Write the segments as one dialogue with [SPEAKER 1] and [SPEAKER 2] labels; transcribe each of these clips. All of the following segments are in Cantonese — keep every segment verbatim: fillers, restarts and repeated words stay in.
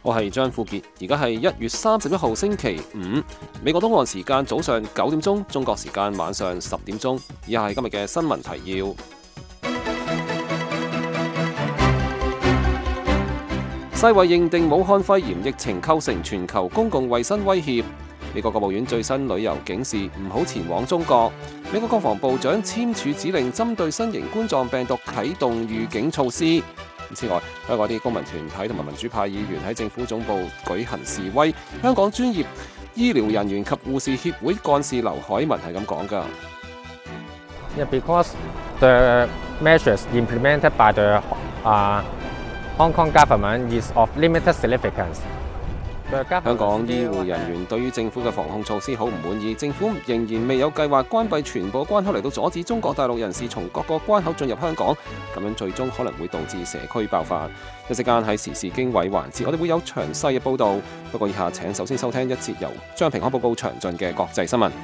[SPEAKER 1] 我係張富傑，而家係一月三十一號星期五，美國東岸時間早上九點鐘，中國時間晚上十點鐘。以下係今日嘅新聞提要。世衛認定武漢肺炎疫情構成全球公共衛生威脅。美國國務院最新旅遊警示唔好前往中國。美國國防部長簽署指令，針對新型冠狀病毒啟動預警措施。此外，香港啲公民團體同埋民主派議員喺政府總部舉行示威。香港專業醫療人員及護士協會幹事劉海文係咁講㗎。
[SPEAKER 2] Yeah, because the measures implemented by the uh, Hong Kong government is of limited significance.
[SPEAKER 1] 香港醫護人員對於政府嘅防控措施好唔滿意，政府仍然未有計劃關閉全部關口嚟到阻止中國大陸人士從各個關口進入香港，咁樣最終可能會導致社區爆發。一陣間喺時事經緯環節，我哋會有詳細嘅報導。不過以下請首先收聽一節由張平安報告詳盡嘅國際新聞。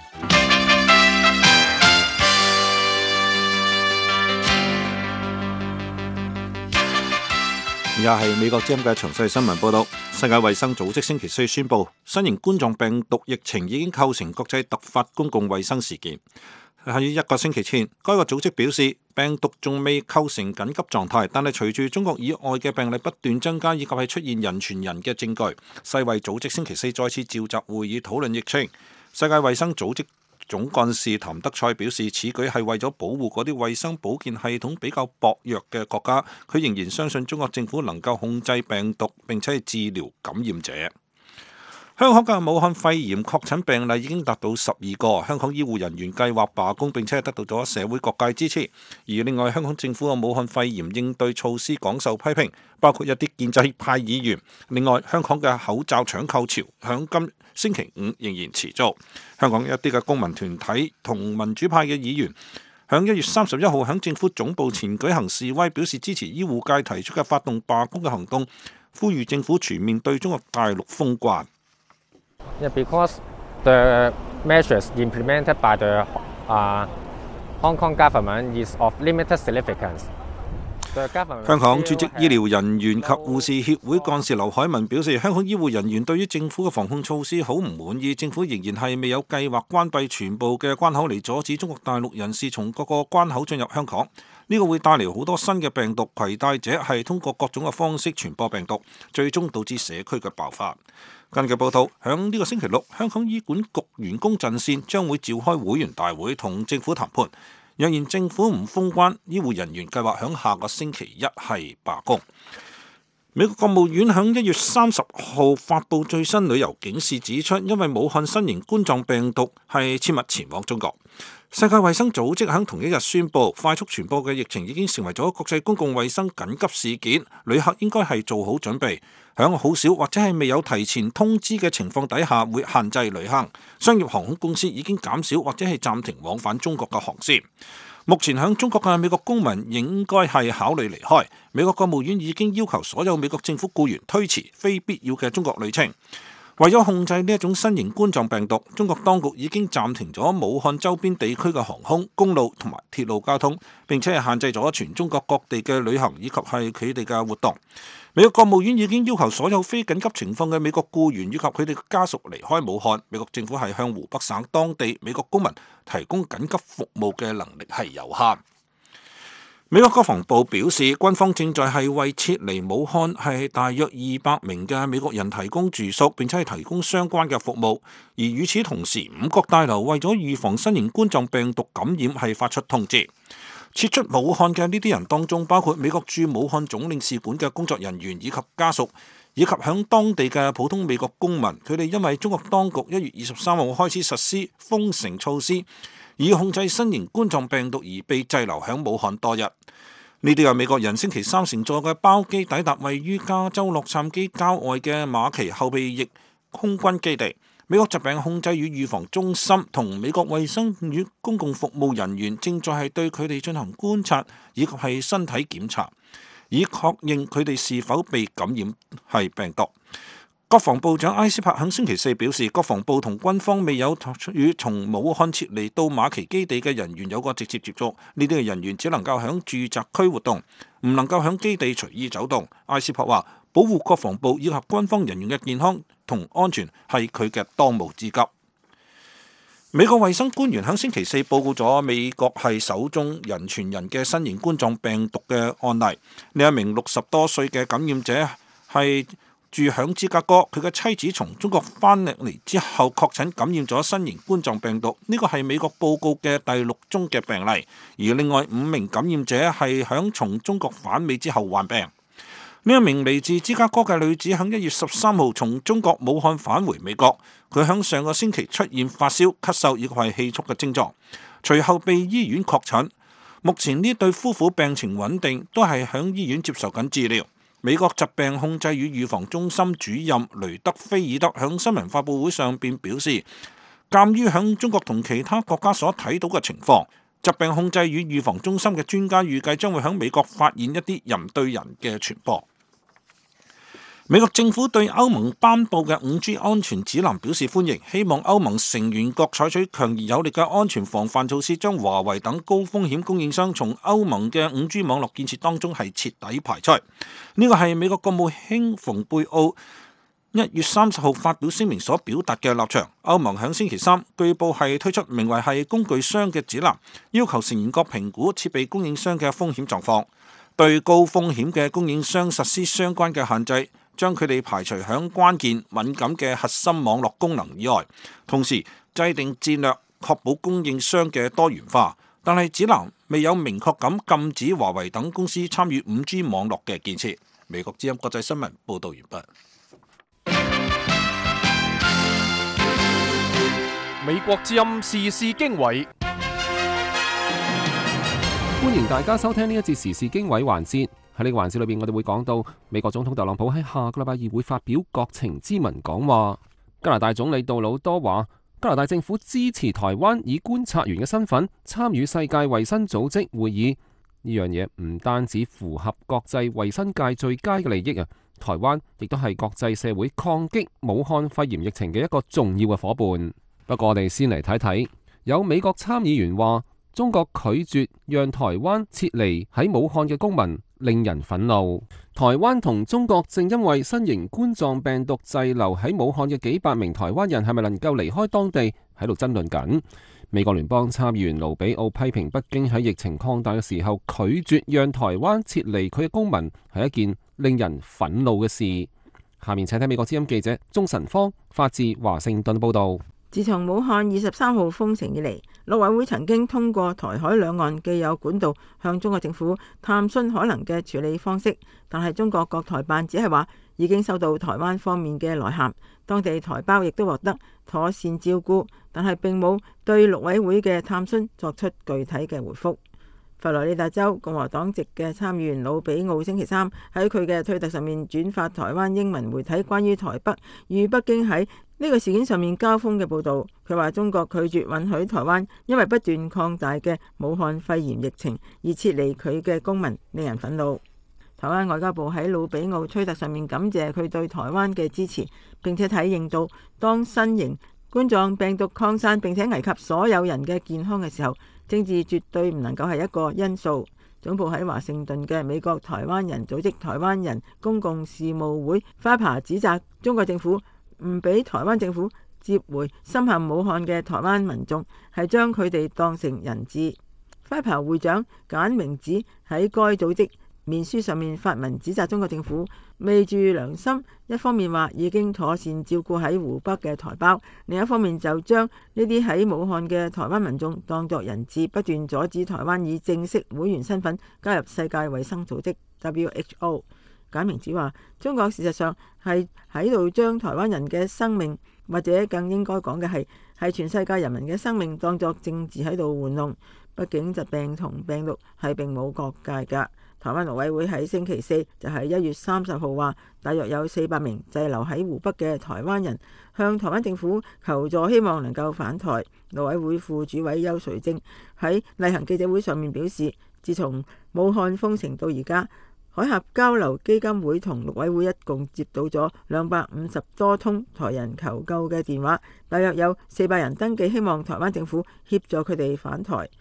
[SPEAKER 3] 而家係美國之音嘅詳細新聞報導。世界衛生組織星期四宣布，新型冠狀病毒疫情已經構成國際突發公共衛生事件。喺一個星期前，該個組織表示病毒仲未構成緊急狀態，但係隨住中國以外嘅病例不斷增加，以及係出現人傳人嘅證據，世衛組織星期四再次召集會議討論疫情。世界衛生組織總幹事譚德塞表示，此舉係為咗保護嗰啲衛生保健系統比較薄弱嘅國家。佢仍然相信中國政府能夠控制病毒並且治療感染者。香港嘅武漢肺炎確診病例已經達到十二個，香港醫護人員計劃罷工並且係得到咗社會各界支持。而另外，香港政府嘅武漢肺炎應對措施廣受批評，包括一啲建制派議員。另外，香港嘅口罩搶購潮響今星期五仍然持續。香港一啲嘅公民團體同民主派嘅議員響一月三十一號響政府總部前舉行示威，表示支持醫護界提出嘅發動罷工嘅行動，呼籲政府全面對中國大陸封關。
[SPEAKER 2] Yeah, because the measures implemented by the uh, Hong Kong government is of limited significance.
[SPEAKER 3] 香港專職醫療人員及護士協會幹事劉海文表示，香港醫護人員對於政府嘅防控措施好唔滿意，政府仍然係未有計劃關閉全部嘅關口嚟阻止中國大陸人士從各個關口進入香港。呢個會帶嚟好多新嘅病毒，攜帶者係通過各種嘅方式傳播病毒，最終導致社區嘅爆發。根據報道，響呢個星期六，香港醫管局員工陣線將會召開會員大會同政府談判。若然政府唔封關，醫護人員計劃響下個星期一係罷工。美國國務院響一月三十號發布最新旅遊警示，指出因為武漢新型冠狀病毒係切勿前往中國。世界衛生組織響同一日宣布，快速傳播嘅疫情已經成為咗國際公共衛生緊急事件，旅客應該係做好準備，響好少或者係未有提前通知嘅情況底下，會限制旅行。商業航空公司已經減少或者係暫停往返中國嘅航線。目前響中國嘅美國公民應該係考慮離開。美國國務院已經要求所有美國政府僱員推遲非必要嘅中國旅程。為咗控制呢一種新型冠狀病毒，中國當局已經暫停咗武漢周邊地區嘅航空、公路同埋鐵路交通，並且係限制咗全中國各地嘅旅行以及係佢哋嘅活動。美國國務院已經要求所有非緊急情況嘅美國僱員以及佢哋嘅家屬離開武漢。美國政府係向湖北省當地美國公民提供緊急服務嘅能力係有限。美國國防部表示，軍方正在係為撤離武漢係大約二百名嘅美國人提供住宿，並且係提供相關嘅服務。而與此同時，五角大樓為咗預防新型冠狀病毒感染係發出通知，撤出武漢嘅呢啲人當中，包括美國駐武漢總領事館嘅工作人員以及家屬，以及響當地嘅普通美國公民。佢哋因為中國當局一月二十三號開始實施封城措施，以控制新型冠狀病毒而被滯留響武漢多日。呢啲係美國人星期三乘坐嘅包機抵達位於加州洛杉磯郊外嘅馬奇後備役空軍基地。美國疾病控制與預防中心同美國衛生與公共服務人員正在係對佢哋進行觀察以及係身體檢查，以確認佢哋是否被感染係病毒。國防部長埃斯珀肯星期四表示，國防部同軍方未有與從武漢撤離到馬奇基地嘅人員有過直接接觸，呢啲嘅人員只能夠響住宅區活動，唔能夠響基地隨意走動。埃斯珀話， 保護國防部以及軍方人員嘅健康同安全係佢嘅當務之急。美國衛生官員喺星期四報告咗美國係首宗人傳人嘅新型冠狀病毒嘅案例。呢一名六十多歲嘅感染者係住響芝加哥，佢嘅妻子從中國翻嚟之後確診感染咗新型冠狀病毒，呢個係美國報告嘅第六宗嘅病例。而另外五名感染者係響從中國返美之後患病。呢一名嚟自芝加哥嘅女子喺一月十三號從中國武漢返回美國，佢喺上個星期出現發燒、咳嗽以及係氣促嘅症狀，隨後被醫院確診。目前呢對夫婦病情穩定，都係喺醫院接受緊治療。美國疾病控制與預防中心主任雷德菲爾德喺新聞發佈會上邊表示，鑑於喺中國同其他國家所睇到嘅情況，疾病控制與預防中心嘅專家預計將會喺美國發現一啲人對人嘅傳播。美國政府對歐盟頒布嘅五 G 安全指南表示歡迎，希望歐盟成員國採取強而有力嘅安全防範措施，將華為等高風險供應商從歐盟嘅五 G 網絡建設當中係徹底排除。呢個係美國國務卿蓬佩奧一月三十號發表聲明所表達嘅立場。歐盟喺星期三據報係推出名為係工具箱嘅指南，要求成員國評估設備供應商嘅風險狀況，對高風險嘅供應商實施相關嘅限制，將佢哋排除響關鍵敏感嘅核心網絡功能以外，同時制定戰略，確保供應商嘅多元化。但係指南未有明確咁禁止華為等公司參與五 G 網絡嘅建設。美國之音國際新聞報道完畢。
[SPEAKER 4] 美國之音時事經緯，
[SPEAKER 1] 歡迎大家收聽呢一節時事經緯環節。喺呢個環節裏邊，我哋會講到美國總統特朗普喺下個禮拜二會發表國情咨文講話。加拿大總理杜魯多話，加拿大政府支持台灣以觀察員嘅身份參與世界衛生組織會議。呢樣嘢唔單止符合國際衛生界最佳嘅利益啊，台灣亦都係國際社會抗擊武漢肺炎疫情嘅一個重要嘅夥伴。不過我哋先嚟睇睇，有美國參議員話，中國拒絕讓台灣撤離喺武漢嘅公民，令人憤怒。台灣同中國正因為新型冠狀病毒滯留喺武漢嘅幾百名台灣人係咪能夠離開當地喺度爭論緊。美國聯邦參議員盧比奧批評北京喺疫情擴大嘅時候拒絕讓台灣撤離佢嘅公民係一件令人憤怒嘅事。下面請睇美國之音記者鍾晨芳發自華盛頓報道。
[SPEAKER 5] 自從武漢二十三號封城以嚟，陸委會曾經通過台海兩岸既有管道向中國政府探詢可能嘅處理方式，但係中國國台辦只係話已經收到台灣方面嘅來函，當地台胞亦都獲得妥善照顧，但係並冇對陸委會嘅探詢作出具體嘅回覆。佛羅里達州共和黨籍嘅參議員魯比奧星期三喺佢嘅推特上面轉發台灣英文媒體關於台北與北京喺呢個事件上面交鋒嘅報導。佢話中國拒絕允許台灣因為不斷擴大嘅武漢肺炎疫情而撤離佢嘅公民，令人憤怒。台灣外交部喺魯比奧推特上面感謝佢對台灣嘅支持，並且體認到當新型冠狀病毒擴散並且危及所有人嘅健康嘅時候，政治絕對唔能夠係一個因素。總部喺華盛頓嘅美國台灣人組織台灣人公共事務會 F I P A 指責中國政府唔俾台灣政府接回深陷武漢嘅台灣民眾，係將佢哋當成人質。F I P A 會長簡明子喺該組織面書上面發文指責中國政府昧住良心，一方面話已經妥善照顧喺湖北嘅台胞，另一方面就將呢啲喺武漢嘅台灣民眾當作人質，不斷阻止台灣以正式會員身份加入世界衛生組織 W H O。 簡明子話，中國事實上係喺度將台灣人嘅生命，或者更應該講嘅係係全世界人民嘅生命當作政治喺度玩弄。畢竟疾病同病毒係並冇國界㗎。台灣陸委會喺星期四就係一月三十號話，大約有四百名滯留喺湖北嘅台灣人向台灣政府求助，希望能夠返台。陸委會副主委邱垂正喺例行記者會上面表示，自從武漢封城到而家，海峽交流基金會同陸委會一共接到咗兩百五十多通台人求救嘅電話，大約有四百人登記，希望台灣政府協助佢哋返台。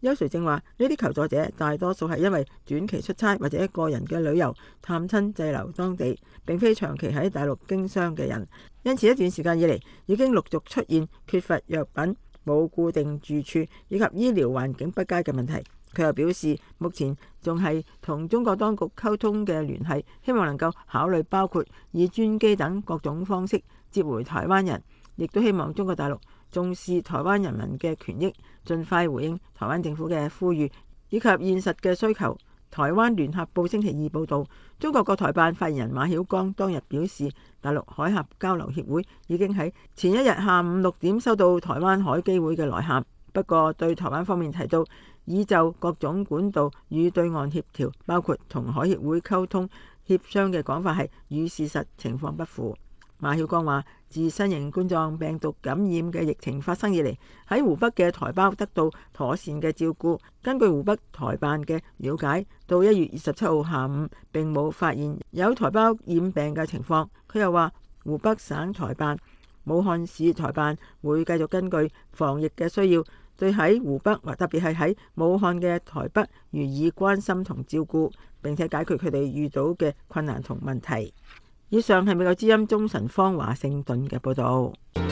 [SPEAKER 5] 邱垂正話：呢啲求助者大多數係因為短期出差或者個人嘅旅遊探親滯留當地，並非長期喺大陸經商嘅人，因此一段時間以嚟已經陸續出現缺乏藥品、冇固定住處以及醫療環境不佳嘅問題。佢又表示，目前仲係同中國當局溝通嘅聯繫，希望能夠考慮包括以專機等各種方式接回台灣人，亦都希望中國大陸重視台灣人民嘅權益，盡快回應台灣政府嘅呼籲以及現實嘅需求。台灣聯合報星期二報導，中國國台辦發言人馬曉光當日表示，大陸海峽交流協會已經喺前一日下午六點收到台灣海基會嘅來函，不過對台灣方面提到已就各種管道與對岸協調，包括同海協會溝通協商嘅講法係與事實情況不符。馬曉光話：自新型冠狀病毒感染嘅疫情發生以嚟，喺湖北嘅台胞得到妥善嘅照顧。根據湖北台辦嘅了解，到一月二十七號下午並冇發現有台胞染病嘅情況。佢又話：湖北省台辦、武漢市台辦會繼續根據防疫嘅需要，對喺湖北或特別係喺武漢嘅台北予以關心同照顧，並且解決佢哋遇到嘅困難同問題。以上係美國之音鐘晨芳華盛頓嘅報導。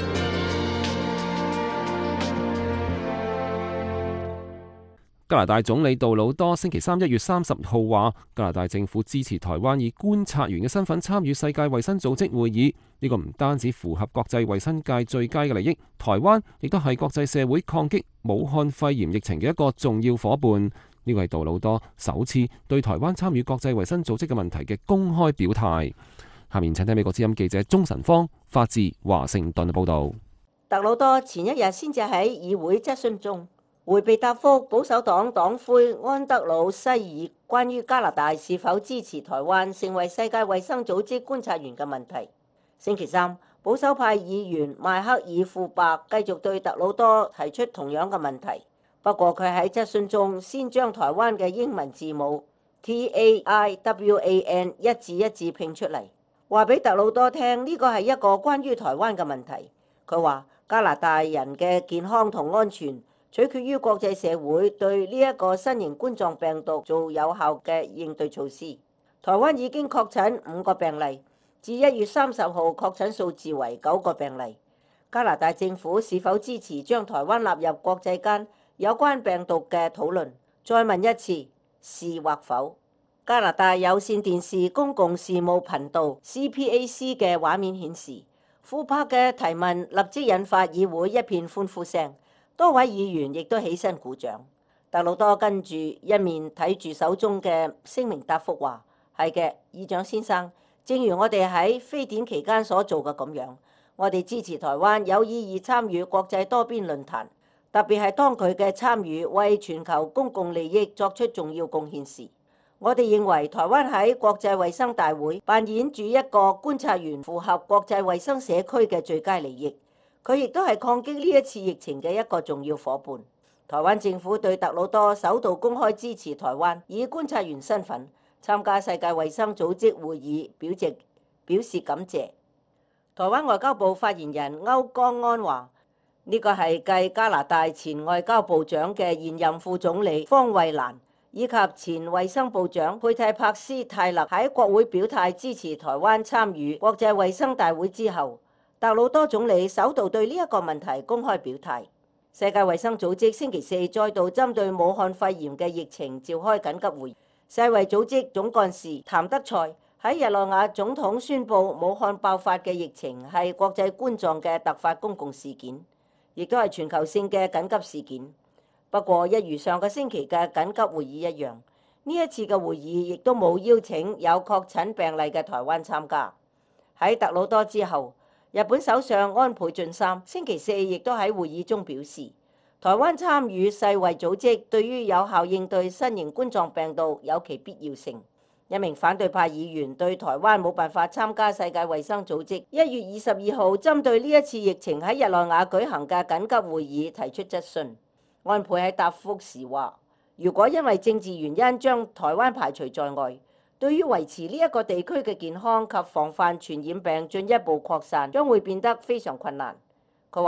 [SPEAKER 1] 加拿大總理杜魯多星期三一月三十號話，加拿大政府支持台灣以觀察員嘅身份參與世界衛生組織會議。呢個唔單止符合國際衛生界最佳嘅利益，台灣亦都係國際社會抗擊武漢肺炎疫情嘅一個重要夥伴。呢個係杜魯多首次對台灣參與國際衛生組織嘅問題嘅公開表態。下面請聽美國之音記者鐘晨芳發自華盛頓嘅報導。
[SPEAKER 6] 特魯多前一日先至喺議會質詢中迴避答覆保守黨黨魁安德魯西爾關於加拿大是否支持台灣成為世界衛生組織觀察員嘅問題。星期三，保守派議員邁克爾庫伯繼續對特魯多提出同樣嘅問題，不過佢喺質詢中先將台灣嘅英文字母 T A I W A N 一字一字拼出嚟，話俾特魯多聽呢個係一個關於台灣嘅問題。佢話加拿大人嘅健康同安全取決於國際社會對呢一個新型冠狀病毒做有效嘅應對措施。台灣已經確診五個病例，至一月三十號確診數字為九個病例。加拿大政府是否支持將台灣納入國際間有關病毒嘅討論？再問一次，是或否？加拿大有線電視公共事務頻道 C P A C 嘅畫面顯示，庫珀嘅提問立即引發議會一片歡呼聲，多位議員亦都起身鼓掌。特魯多跟住一面睇住手中嘅聲明答覆話：係嘅，議長先生，正如我哋喺非典期間所做嘅咁樣，我哋支持台灣有意義參與國際多邊論壇，特別係當佢嘅參與為全球公共利益作出重要貢獻時。我哋認為台灣喺國際衛生大會扮演住一個觀察員，符合國際衛生社區嘅最佳利益。佢亦都係抗擊呢一次疫情嘅一個重要夥伴。台灣政府對特魯多首度公開支持台灣以觀察員身份參加世界衛生組織會議表示表示感謝。台灣外交部發言人歐江安話：呢個係繼加拿大前外交部長嘅現任副總理方慧蘭以及前衛生部長佩蒂帕斯泰勒喺國會表態支持台灣參與國際衛生大會之後，特魯多總理首度對呢一個問題公開表態。世界衛生組織星期四再度針對武漢肺炎嘅疫情召開緊急會議。世衛組織總幹事譚德塞喺日內瓦總統宣布武漢爆發嘅疫情係國際冠狀嘅突發公共事件，亦都係全球性嘅緊急事件。不過，一如上個星期嘅緊急會議一樣，呢一次嘅會議亦都冇邀請有確診病例嘅台灣參加。喺特魯多之後，日本首相安倍晉三星期四亦都喺會議中表示，台灣參與世衛組織對於有效應對新型冠狀病毒有其必要性。一名反對派議員對台灣冇辦法參加世界衛生組織一月二十二號針對呢一次疫情喺日內瓦舉行嘅緊急會議提出質詢。安倍喺答覆時話：如果因為政治原因將台灣排除在外，對於維持呢一個地區嘅健康及防範傳染病進一步擴散，將會變得非常困難。佢話：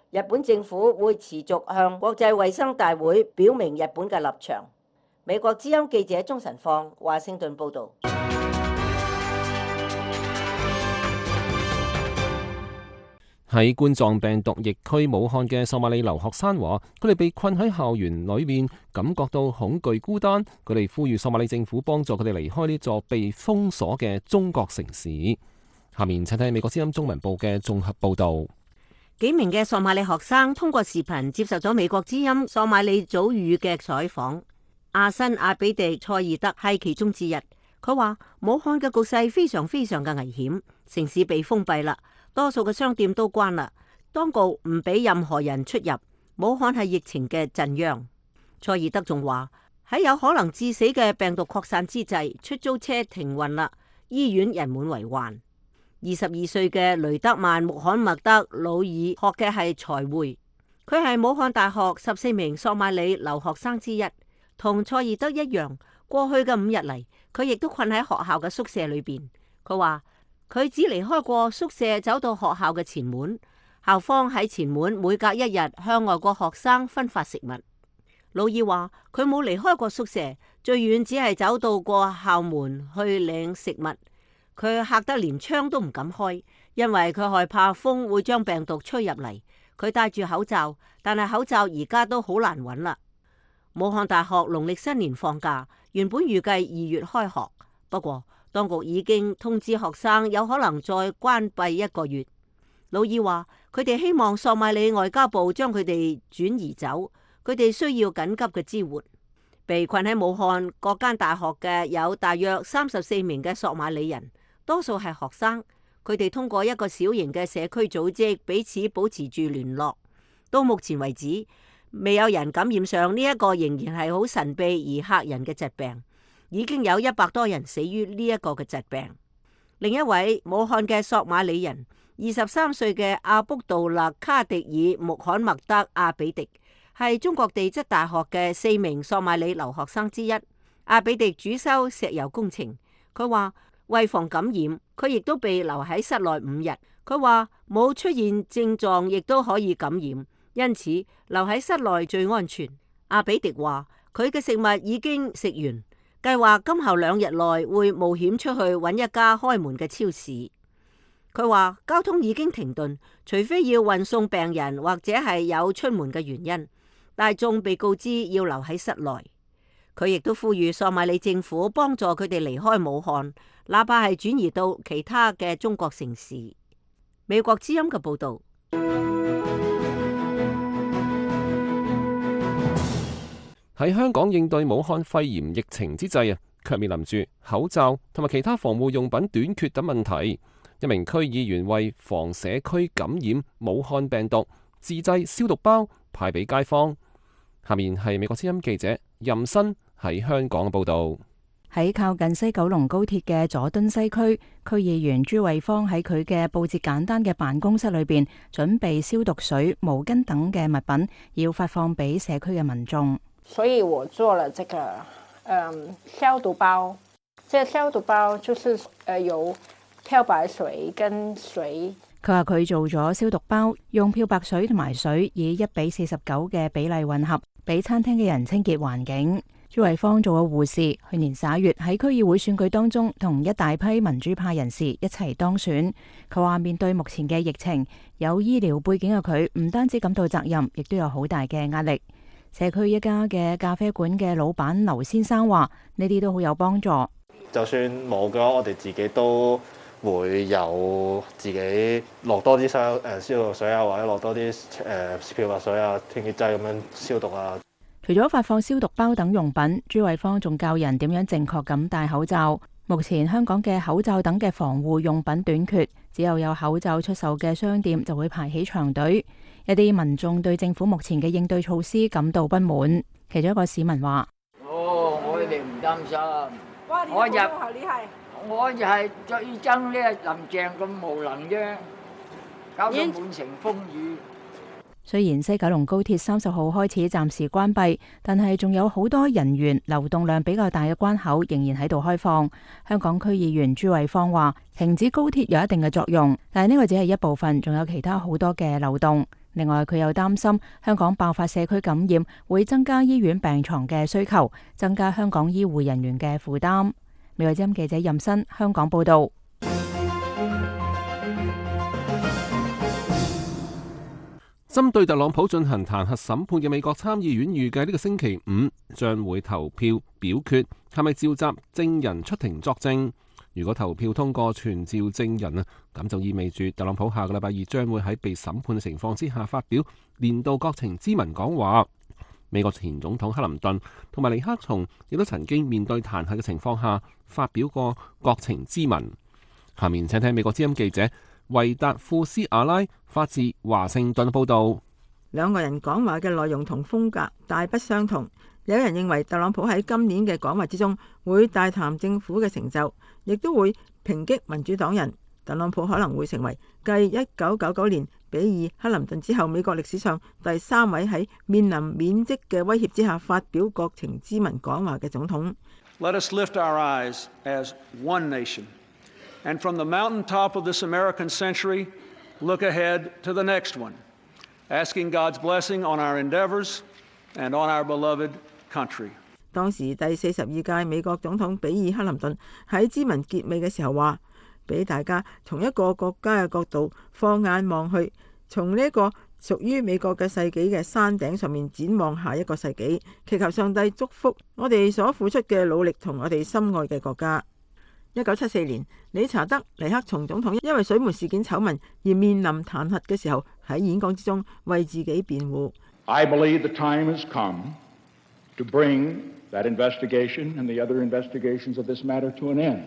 [SPEAKER 6] 日本政府會持續向國際衛生大會表明日本嘅立場。美國之音記者鍾晨放華盛頓報導。
[SPEAKER 1] 喺冠狀病毒疫區武漢嘅索馬里留學生話，佢哋被困喺校園裏面，感覺到恐懼孤單。佢哋呼籲索馬里政府幫助佢哋離開呢座被封鎖嘅中國城市。下面請睇美國之音中文部嘅綜合報導。
[SPEAKER 7] 幾名嘅索馬里學生通過視頻接受咗美國之音索馬里組語嘅採訪。阿辛阿比迪塞爾德係其中之一。佢話武漢嘅局勢非常非常嘅危險，城市被封閉啦。多數嘅商店都關啦，當局唔俾任何人出入。武漢係疫情嘅震央。塞爾德仲話喺有可能致死嘅病毒擴散之際，出租車停運啦，醫院人滿為患。二十二歲嘅雷德曼穆罕默德魯爾學嘅係財會，佢係武漢大學十四名索馬里留學生之一，同塞爾德一樣。過去嘅五日嚟，佢亦都困喺學校嘅宿舍裏邊。佢話佢只離開過宿舍，走到學校嘅前門。校方喺前門每隔一日向外國學生分發食物。魯爾話佢冇離開過宿舍，最遠只係走到過校門去領食物。佢嚇得連窗都唔敢開，因為佢害怕風會將病毒吹入嚟。佢戴住口罩，但係口罩而家都好難揾啦。武漢大學農曆新年放假，原本預計二月開學，不過當局已經通知學生有可能再關閉一個月。魯爾話佢哋希望索馬里外交部將佢哋轉移走，佢哋需要緊急嘅支援。被困喺武漢各間大學嘅有大約三十四名嘅索馬里人，多數係學生。佢哋通過一個小型嘅社區組織彼此保持住聯絡。到目前為止，未有人感染上呢一個仍然係好神秘而嚇人嘅疾病。已經有一百多人死於呢一個嘅疾病。另一位武漢嘅索馬里人，二十三歲嘅阿卜杜勒卡迪爾穆罕默德阿比迪，係中國地質大學嘅四名索馬里留學生之一。阿比迪主修石油工程。佢話為防感染，佢亦都被留喺室內五日。佢話冇出現症狀亦都可以感染，因此留喺室內最安全。阿比迪話佢嘅食物已經食完，計劃今後兩日內會冒險出去揾一家開門嘅超市。佢話交通已經停頓，除非要運送病人或者係有出門嘅原因，大眾被告知要留喺室內。佢亦都呼籲索馬里政府幫助佢哋離開武漢，哪怕係轉移到其他嘅中國城市。美國之音嘅報導。
[SPEAKER 1] 喺香港應對武漢肺炎疫情之際啊，卻面臨住口罩同埋其他防護用品短缺等問題。一名區議員為防社區感染武漢病毒，自製消毒包派俾街坊。下面係美國之音記者任新喺香港嘅報導。
[SPEAKER 8] 喺靠近西九龍高鐵嘅佐敦西區，區議員朱慧芳喺佢嘅佈置簡單嘅辦公室裏邊，準備消毒水、毛巾等嘅物品，要發放俾社區嘅民眾。
[SPEAKER 9] 所以我做了這個，嗯，消毒包。這個消毒包就是，呃，有漂白水跟水。
[SPEAKER 8] 佢話佢做咗消毒包，用漂白水同埋水以一比四十九嘅比例混合，俾餐廳嘅人清潔環境。朱慧芳做過護士，去年十一月喺區議會選舉當中，同一大批民主派人士一齊當選。佢話面對目前嘅疫情，有醫療背景嘅佢唔單止感到責任，亦都有好大嘅壓力。社區一家嘅咖啡館嘅老闆劉先生話：呢啲都好有幫助。
[SPEAKER 10] 就算冇嘅話，我哋自己都會有自己落多啲消誒消毒水啊，或者落多啲誒漂白水啊、清潔劑咁樣消毒啊。
[SPEAKER 8] 除咗發放消毒包等用品，朱慧芳仲教人點樣正確咁戴口罩。目前香港嘅口罩等嘅防護用品短缺，只有有口罩出售嘅商店就會排起長隊。一啲民眾對政府目前嘅應對措施感到不滿。其中一個市民話：
[SPEAKER 11] 哦，我哋唔擔心。我入我就係最憎呢個林鄭咁無能啫，搞到滿城風雨。
[SPEAKER 8] 雖然西九龍高鐵三十號開始暫時關閉，但係仲有好多人員流動量比較大嘅關口仍然喺度開放。香港區議員朱慧芳話：停止高鐵有一定嘅作用，但係呢個只係一部分，仲有其他好多嘅漏洞。 另外，佢又擔心香港爆發社區感染會增加醫院病床嘅需求，增加香港醫護人員嘅負擔。美國之音記者任新香港報導。
[SPEAKER 1] 針對特朗普進行彈劾審判嘅美國參議院預計呢個星期五將會投票表決係咪召集證人出庭作證。如果投票通過傳召證人啊，咁就意味住特朗普下個禮拜二將會喺被審判嘅情況之下發表年度國情咨文講話。美國前總統克林頓同埋尼克松亦都曾經面對彈劾嘅情況下發表過國情咨文。下面請聽美國之音記者維達富斯阿拉發自華盛頓報道。
[SPEAKER 5] 兩個人講話嘅內容同風格大不相同。有人認為特朗普喺今年嘅講話之中會大談政府嘅成就，亦都會抨擊民主黨人。特朗普可能會成為繼一九九九年比爾克林頓之後，美國歷史上第三位喺面臨免職嘅威脅之下發表國情咨文講話嘅總統。
[SPEAKER 12] Let us lift our eyes as one nation, and from the mountaintop of this American century, look ahead to the next one, asking God's blessing on our endeavors and on our beloved country.
[SPEAKER 5] 當時第四十二屆美國總統比爾克林頓喺咨文結尾嘅時候話，俾大家從一個國家嘅角度放眼望去，從呢一個屬於美國嘅世紀嘅山頂上面展望下一個世紀，祈求上帝祝福我哋所付出嘅努力同我哋心愛嘅國家。一九七四年，理查德尼克松總統因為水門事件醜聞而面臨彈劾嘅時候，喺演講之中為自己辯護。
[SPEAKER 13] I believe the time has come to bring that investigation and the other investigations of this matter to an end.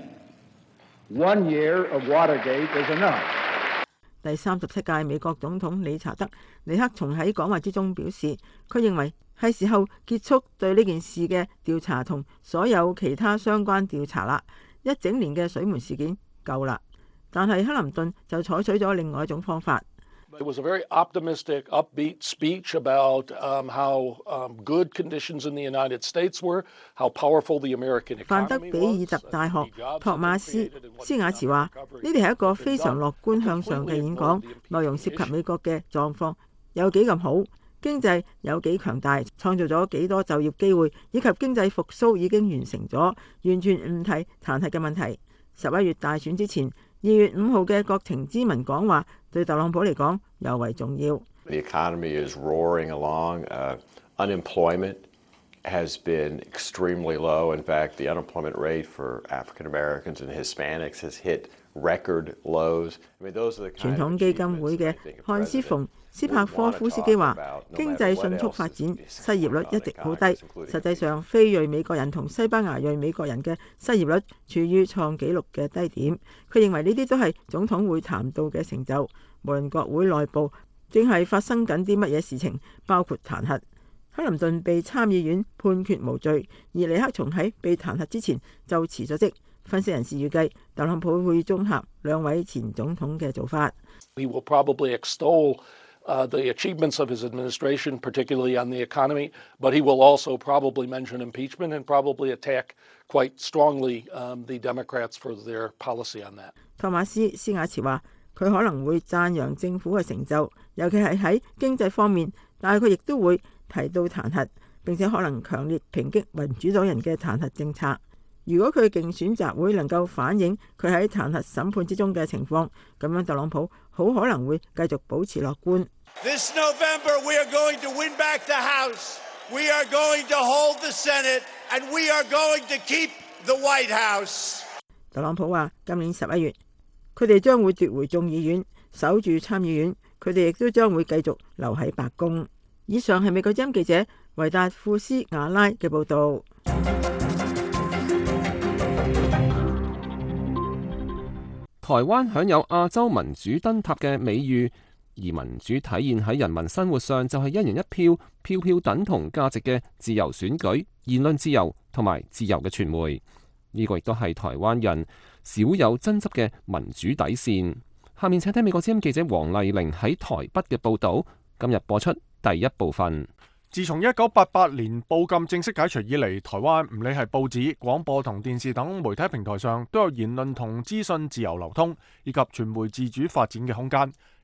[SPEAKER 13] One year of Watergate is enough.
[SPEAKER 5] 第三十七屆美國總統理查德尼克松喺講話之中表示，佢認為係時候結束對呢件事嘅調查同所有其他相關調查啦，一整年嘅水門事件夠啦。但係克林頓就採取咗另外一種方法。
[SPEAKER 14] It was a very optimistic, upbeat speech about um, how um, good conditions in the United States were, how powerful the American economy was. 范德比爾特大學托馬斯斯雅茨話：呢啲係一個非常樂觀向上嘅演講，內容涉及美國嘅狀況有幾咁好，經濟有幾強大，創造咗幾多就業機會，以及經濟復甦已經完成咗，完全唔提彈劾嘅問題。十一月大選之前，二月五號嘅國情咨文講話對特朗普嚟講尤為重要。
[SPEAKER 15] The economy is roaring along. Uh, unemployment has been extremely low. In fact, the unemployment rate for African Americans and Hispanics has hit record lows. I mean, those are the kind of
[SPEAKER 5] 傳統基金會嘅漢斯馮斯帕科夫斯基話：經濟迅速發展，失業率一直好低。實際上，非裔美國人同西班牙裔美國人嘅失業率處於創紀錄嘅低點。佢認為呢啲都係總統會談到嘅成就。無論國會內部正係發生緊啲乜嘢事情，包括彈劾。克林頓被參議院判決無罪，而尼克松喺被彈劾之前就辭咗職。分析人士預計，特朗普會綜合兩位前總統嘅做法。
[SPEAKER 14] He will probably extol Uh, the achievements of his administration, particularly on the economy, but he will also probably mention impeachment and probably attack quite strongly um, the Democrats for their policy on that.
[SPEAKER 5] 托馬斯斯雅茨話：佢可能會讚揚政府嘅成就，尤其係喺經濟方面，但係佢亦都會提到彈劾，並且可能強烈抨擊民主黨人嘅彈劾政策。如果佢競選集會能夠反映佢喺彈劾審判之中嘅情況，咁樣特朗普好可能會繼續保持樂觀。
[SPEAKER 16] This November we are going to win back the House. We are going to hold the Senate, and we are going to keep the White House.
[SPEAKER 5] 特朗普話：今年十一月，佢哋將會奪回眾議院，守住參議院，佢哋亦都將會繼續留喺白宮。以上係美國之音記者維達富斯瓦拉嘅報導。
[SPEAKER 1] 台灣享有亞洲民主燈塔嘅美譽，而民主體現喺人民生活上就係一人一票、票票等同價值嘅自由選舉、言論自由同埋自由嘅傳媒。呢、這個亦都係台灣人少有爭執嘅民主底線。下面請聽美國之音記者黃麗玲喺台北嘅報導。今日播出第一部分。
[SPEAKER 4] 自從一九八八年報禁正式解除以嚟，台灣唔理係報紙、廣播同電視等媒體平台上，都有言論同資訊自由流通，以及傳媒自主發展嘅空間。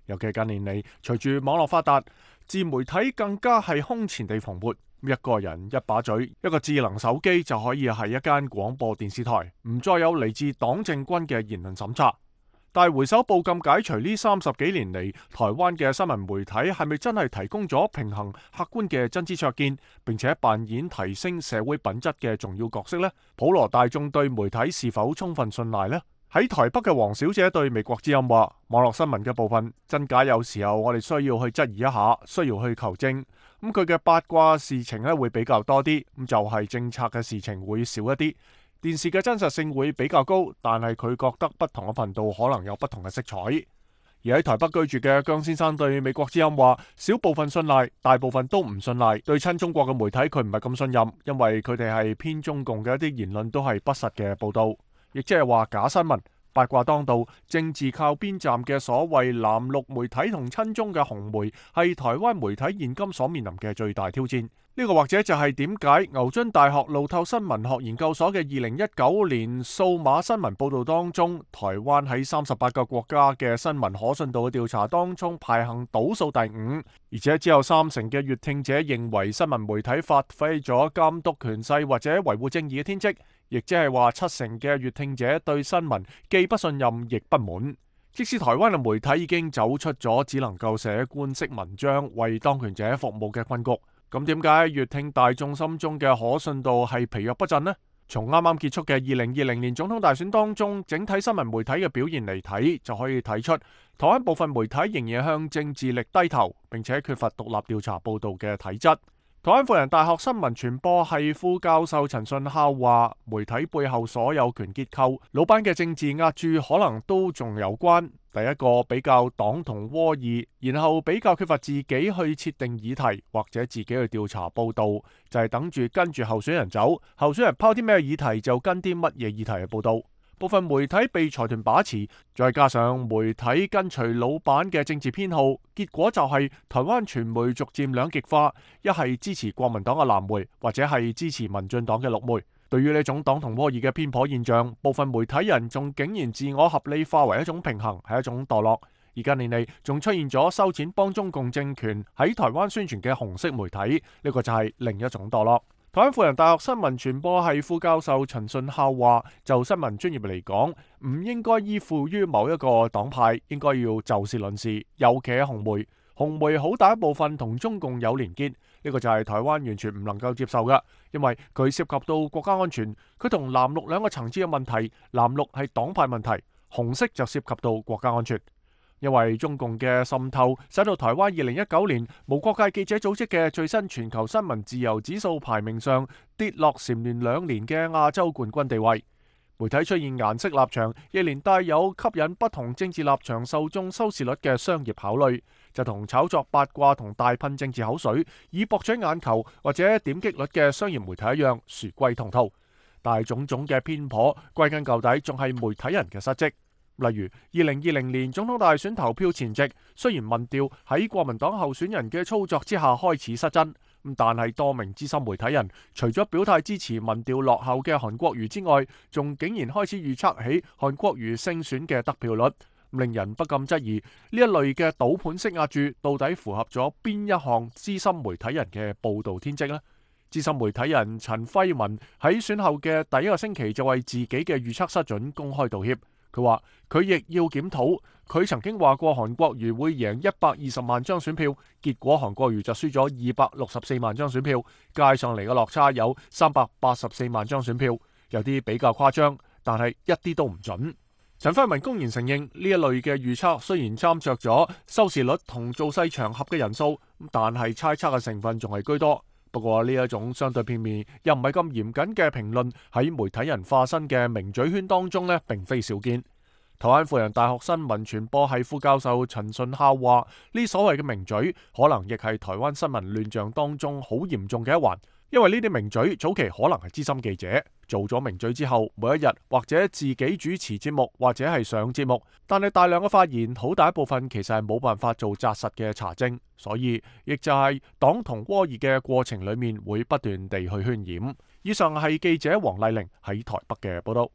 [SPEAKER 4] 尤其近年嚟，隨住網絡發達，自媒體更加係空前地蓬勃。一個人一把嘴，一個智能手機就可以係一間廣播電視台，唔再有嚟自黨政軍嘅言論審查。但係回首報禁解除呢三十幾年嚟，台灣嘅新聞媒體係咪真係提供咗平衡客觀嘅真知灼見，並且扮演提升社會品質嘅重要角色呢？普羅大眾對媒體是否充分信賴呢？喺台北嘅黃小姐對美國之音話：網絡新聞嘅部分真假有時候我哋需要去質疑一下，需要去求證。咁佢嘅八卦事情咧會比較多啲，咁就係、是、政策嘅事情會少一啲。電視嘅真實性會比較高，但係佢覺得不同嘅頻道可能有不同嘅色彩。而喺台北居住嘅姜先生對美國之音話：少部分信賴，大部分都唔信賴。對親中國嘅媒體佢唔係咁信任，因為佢哋係偏中共嘅一啲言論都係不實嘅報道，亦即係話假新聞。八卦當道，政治靠邊站嘅所謂藍綠媒體同親中嘅紅媒，係台灣媒體現今所面臨嘅最大挑戰。呢、這個或者就係點解牛津大學路透新聞學研究所嘅二零一九年數碼新聞報道當中，台灣喺三十八個國家嘅新聞可信度嘅調查當中排行倒數第五，而且只有三成嘅閱聽者認為新聞媒體發揮咗監督權勢或者維護正義嘅天職。亦即係話七成嘅閱聽者對新聞既不信任亦不滿。即使台灣嘅媒體已經走出咗只能夠寫官式文章為當權者服務嘅困局，咁點解閱聽大眾心中嘅可信度係疲弱不振呢？從啱啱結束嘅二零二零年總統大選當中，整體新聞媒體嘅表現嚟睇，就可以睇出台灣部分媒體仍然向政治力低頭，並且缺乏獨立調查報道嘅體質。台灣輔仁大學新聞傳播系副教授陳順孝話：媒體背後所有權結構，老闆嘅政治壓注可能都仲有關。第一個比較黨同窩異，然後比較缺乏自己去設定議題或者自己去調查報道，就係、是、等住跟住候選人走，候選人拋啲咩議題就跟啲乜嘢議題去報道。部分媒體被財團把持，再加上媒體跟隨老闆嘅政治偏好，結果就係台灣傳媒逐漸兩極化，一係支持國民黨嘅藍媒，或者係支持民進黨嘅綠媒。對於呢種黨同窩異嘅偏頗現象，部分媒體人仲竟然自我合理化為一種平衡，係一種墮落。而近年嚟仲出現咗收錢幫中共政權喺台灣宣傳嘅紅色媒體，呢、這個就係另一種墮落。台灣輔仁大學新聞傳播系副教授陳順孝話：就新聞專業嚟講，唔應該依附於某一個黨派，應該要就事論事。尤其係紅媒，紅媒好大一部分同中共有連結，呢、這個就係台灣完全唔能夠接受嘅，因為佢涉及到國家安全，佢同藍綠兩個層次嘅問題，藍綠係黨派問題，紅色就涉及到國家安全。因為中共嘅滲透，使到台灣二零一九年無國界記者組織嘅最新全球新聞自由指數排名上跌落蟬聯兩年嘅亞洲冠軍地位。媒體出現顏色立場，亦連帶有吸引不同政治立場受眾收視率嘅商業考慮，就同炒作八卦同大噴政治口水以博取眼球或者點擊率嘅商業媒體一樣，殊歸同途。但係種種嘅偏頗，歸根究底仲係媒體人嘅失職。例如二零二零年總統大選投票前夕，雖然民調喺國民黨候選人嘅操作之下開始失真，但係多名資深媒體人除咗表態支持民調落後嘅韓國瑜之外，仲竟然開始預測起韓國瑜勝選嘅得票率，令人不禁質疑呢一類嘅賭盤式押注到底符合咗邊一項資深媒體人嘅報道天職呢？資深媒體人陳輝文喺選後嘅第一個星期就為自己嘅預測失準公開道歉。佢話佢亦要檢討，佢曾經話過韓國瑜會贏一百二十萬張選票，結果韓國瑜就輸咗二百六十四萬張選票，加上嚟嘅落差有三百八十四萬張選票，有啲比較誇張，但係一啲都唔準。陳輝文公然承認呢一類嘅預測雖然參照咗收視率同造勢場合嘅人數，但係猜測嘅成分仲係居多。不過呢一種相對片面又唔係咁嚴謹嘅評論，喺媒體人化身嘅名嘴圈當中呢，並非少見。台灣輔仁大學新聞傳播系副教授陳順孝話：呢所謂嘅名嘴，可能亦係台灣新聞亂象當中好嚴重嘅一環。因為呢啲名嘴早期可能係資深記者，做咗名嘴之後，每一日或者自己主持節目或者係上節目，但係大量嘅發言，好大一部分其實係冇辦法做紮實嘅查證，所以亦就係黨同窩異嘅過程裏面會不斷地去渲染。以上係記者黃麗玲喺台北嘅報道。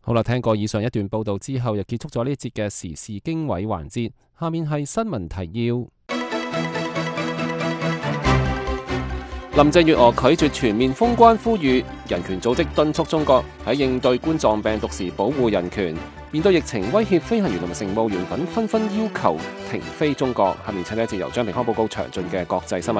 [SPEAKER 1] 好啦，聽過以上一段報道之後，又結束咗呢節嘅時事經緯環節。下面係新聞提要。林鄭月娥拒絕全面封關呼籲，人權組織敦促中國喺應對冠狀病毒時保護人權。面對疫情威脅，飛行員同埋乘務員等紛紛要求停飛中國。下面請呢一節由張平康報告詳盡嘅國際新聞。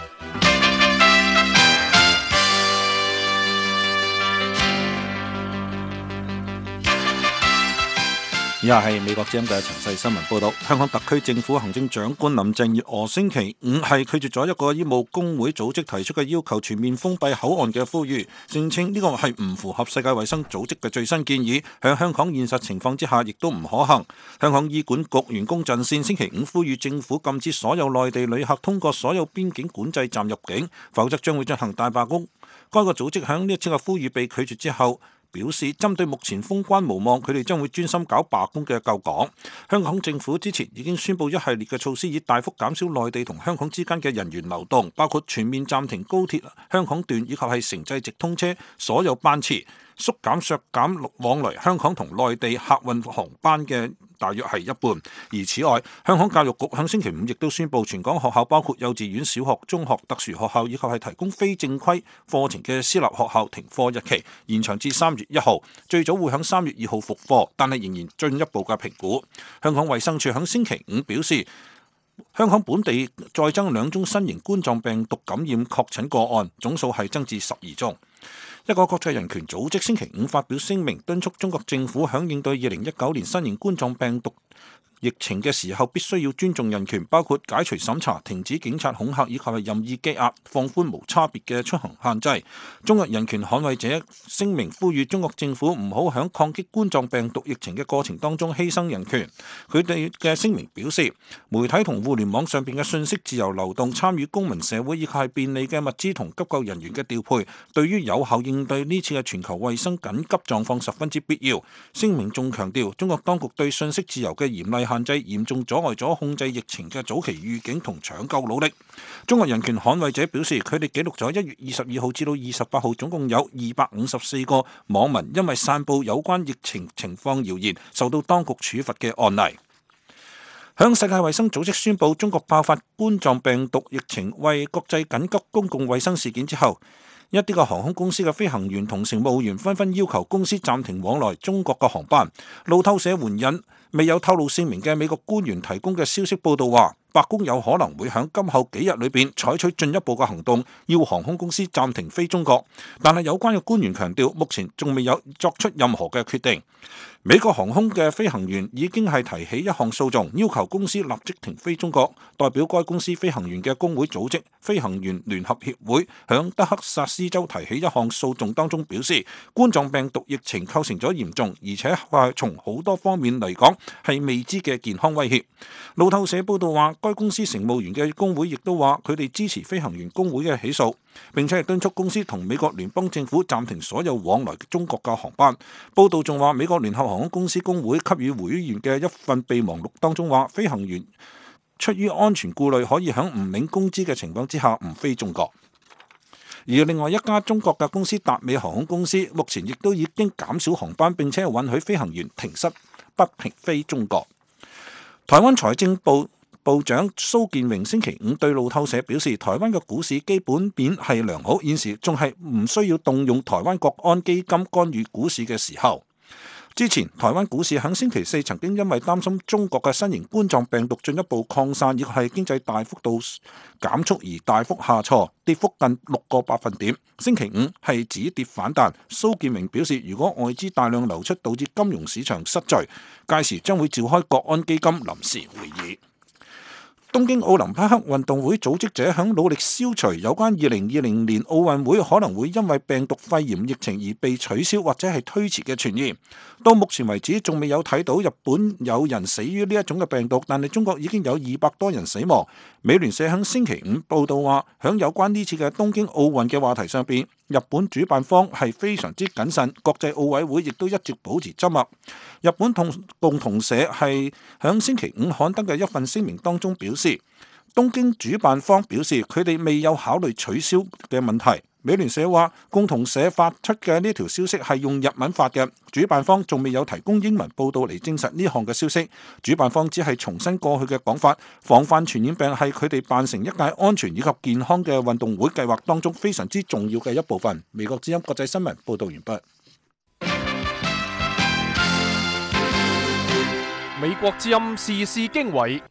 [SPEAKER 3] 以下係美國之音嘅詳細新聞報道。香港特區政府行政長官林鄭月娥星期五係拒絕咗一個醫務工會組織提出嘅要求全面封閉口岸嘅呼籲，聲稱呢個係唔符合世界衛生組織嘅最新建議，喺香港現實情況之下亦都唔可行。香港醫管局員工陣線星期五呼籲政府禁止所有內地旅客通過所有邊境管制站入境，否則將會進行大罷工。該個組織響呢一次嘅呼籲被拒絕之後，表示針對目前封關無望，佢哋將會專心搞罷工嘅救港。香港政府之前已經宣布一系列嘅措施，以大幅減少內地同香港之間嘅人員流動，包括全面暫停高鐵香港段以及係城際直通車所有班次，縮減削減往來香港同內地客運航班嘅大約係一半。而此外，香港教育局喺星期五亦都宣布，全港學校包括幼稚園、小學、中學、特殊學校以及係提供非正規課程嘅私立學校停課日期延長至三月一號，最早會喺三月二號復課，但係仍然進一步嘅評估。香港衛生署喺星期五表示，香港本地再增兩宗新型冠狀病毒感染確診個案，總數係增至十二宗。一個國際人權組織星期五發表聲明，敦促中國政府響應對二零一九年新型冠狀病毒疫情嘅時候，必須要尊重人權，包括解除審查、停止警察恐嚇以及係任意羈押、放寬無差別嘅出行限制。中國人權捍衛者聲明呼籲中國政府唔好響抗擊冠狀病毒疫情嘅過程當中犧牲人權。佢哋嘅聲明表示，媒體同互聯網上邊嘅信息自由流動、參與公民社會以及係便利嘅物資同急救人員嘅調配，對於有效應對呢次嘅全球衛生緊急狀況十分之必要。聲明仲強調，中國當局對信息自由嘅嚴厲限制嚴重阻礙咗控制疫情嘅早期預警同搶救努力。中國人權捍衛者表示，佢哋記錄咗一月二十二號至到二十八號，總共有二百五十四個網民因為散佈有關疫情情況謠言，受到當局處罰嘅案例。響世界衛生組織宣布中國爆發冠狀病毒疫情為國際緊急公共衛生事件之後，一啲個航空公司嘅飛行員同乘務員紛紛要求公司暫停往來中國嘅航班。路透社援引未有透露姓名嘅美國官員提供嘅消息報道話，白宮有可能會喺今後幾日裏邊採取進一步嘅行動，要航空公司暫停飛中國。但係有關嘅官員強調，目前仲未有作出任何嘅決定。美國航空嘅飛行員已經係提起一項訴訟，要求公司立即停飛中國。代表該公司飛行員嘅工會組織飛行員聯合協會響德克薩斯州提起一項訴訟當中表示，冠狀病毒疫情構成咗嚴重，而且係從好多方面嚟講係未知嘅健康威脅。路透社報道話，該公司乘務員嘅工會亦都話，佢哋支持飛行員工會嘅起訴，並且係敦促公司同美國聯邦政府暫停所有往來中國嘅航班。報道仲話，美國聯合航空公司工會給予會員嘅一份備忘錄當中話，飛行員出於安全顧慮，可以喺唔領工資嘅情況之下唔飛中國。而另外一家中國嘅公司達美航空公司，目前亦都已經減少航班，並且允許飛行員停失不停飛中國。台灣財政部部長蘇建榮星期五對路透社表示，台灣嘅股市基本面係良好，現時仲係唔需要動用台灣國安基金干預股市嘅時候。之前台灣股市喺星期四曾經因為擔心中國嘅新型冠狀病毒進一步擴散，亦係經濟大幅度減速而大幅下挫，跌幅近六個百分點。星期五係止跌反彈。蘇建榮表示，如果外資大量流出導致金融市場失序，屆時將會召開國安基金臨時會議。東京奧林匹克運動會組織者響努力消除有關二零二零年奧運會可能會因為病毒肺炎疫情而被取消或者係推遲嘅傳言。到目前為止，仲未有睇到日本有人死於呢一種嘅病毒，但係中國已經有二百多人死亡。美聯社響星期五報道話，響有關呢次嘅東京奧運嘅話題上邊，日本主辦方係非常之謹慎，國際奧委會亦都一直保持緘默。日本同共同社係響星期五刊登嘅一份聲明當中表示，東京主辦方表示佢哋未有考慮取消嘅問題， 美聯社話，共同社發出嘅呢條消息係用日文發嘅，主辦方仲未有提供英文報導嚟證實呢項嘅消息。主辦方只係重申過去嘅講法，防範傳染病係佢哋辦成一屆安全以及健康嘅運動會計劃當中非常之重要嘅一部分。美國之音國際新聞報導完畢。
[SPEAKER 4] 美國之音時事經緯，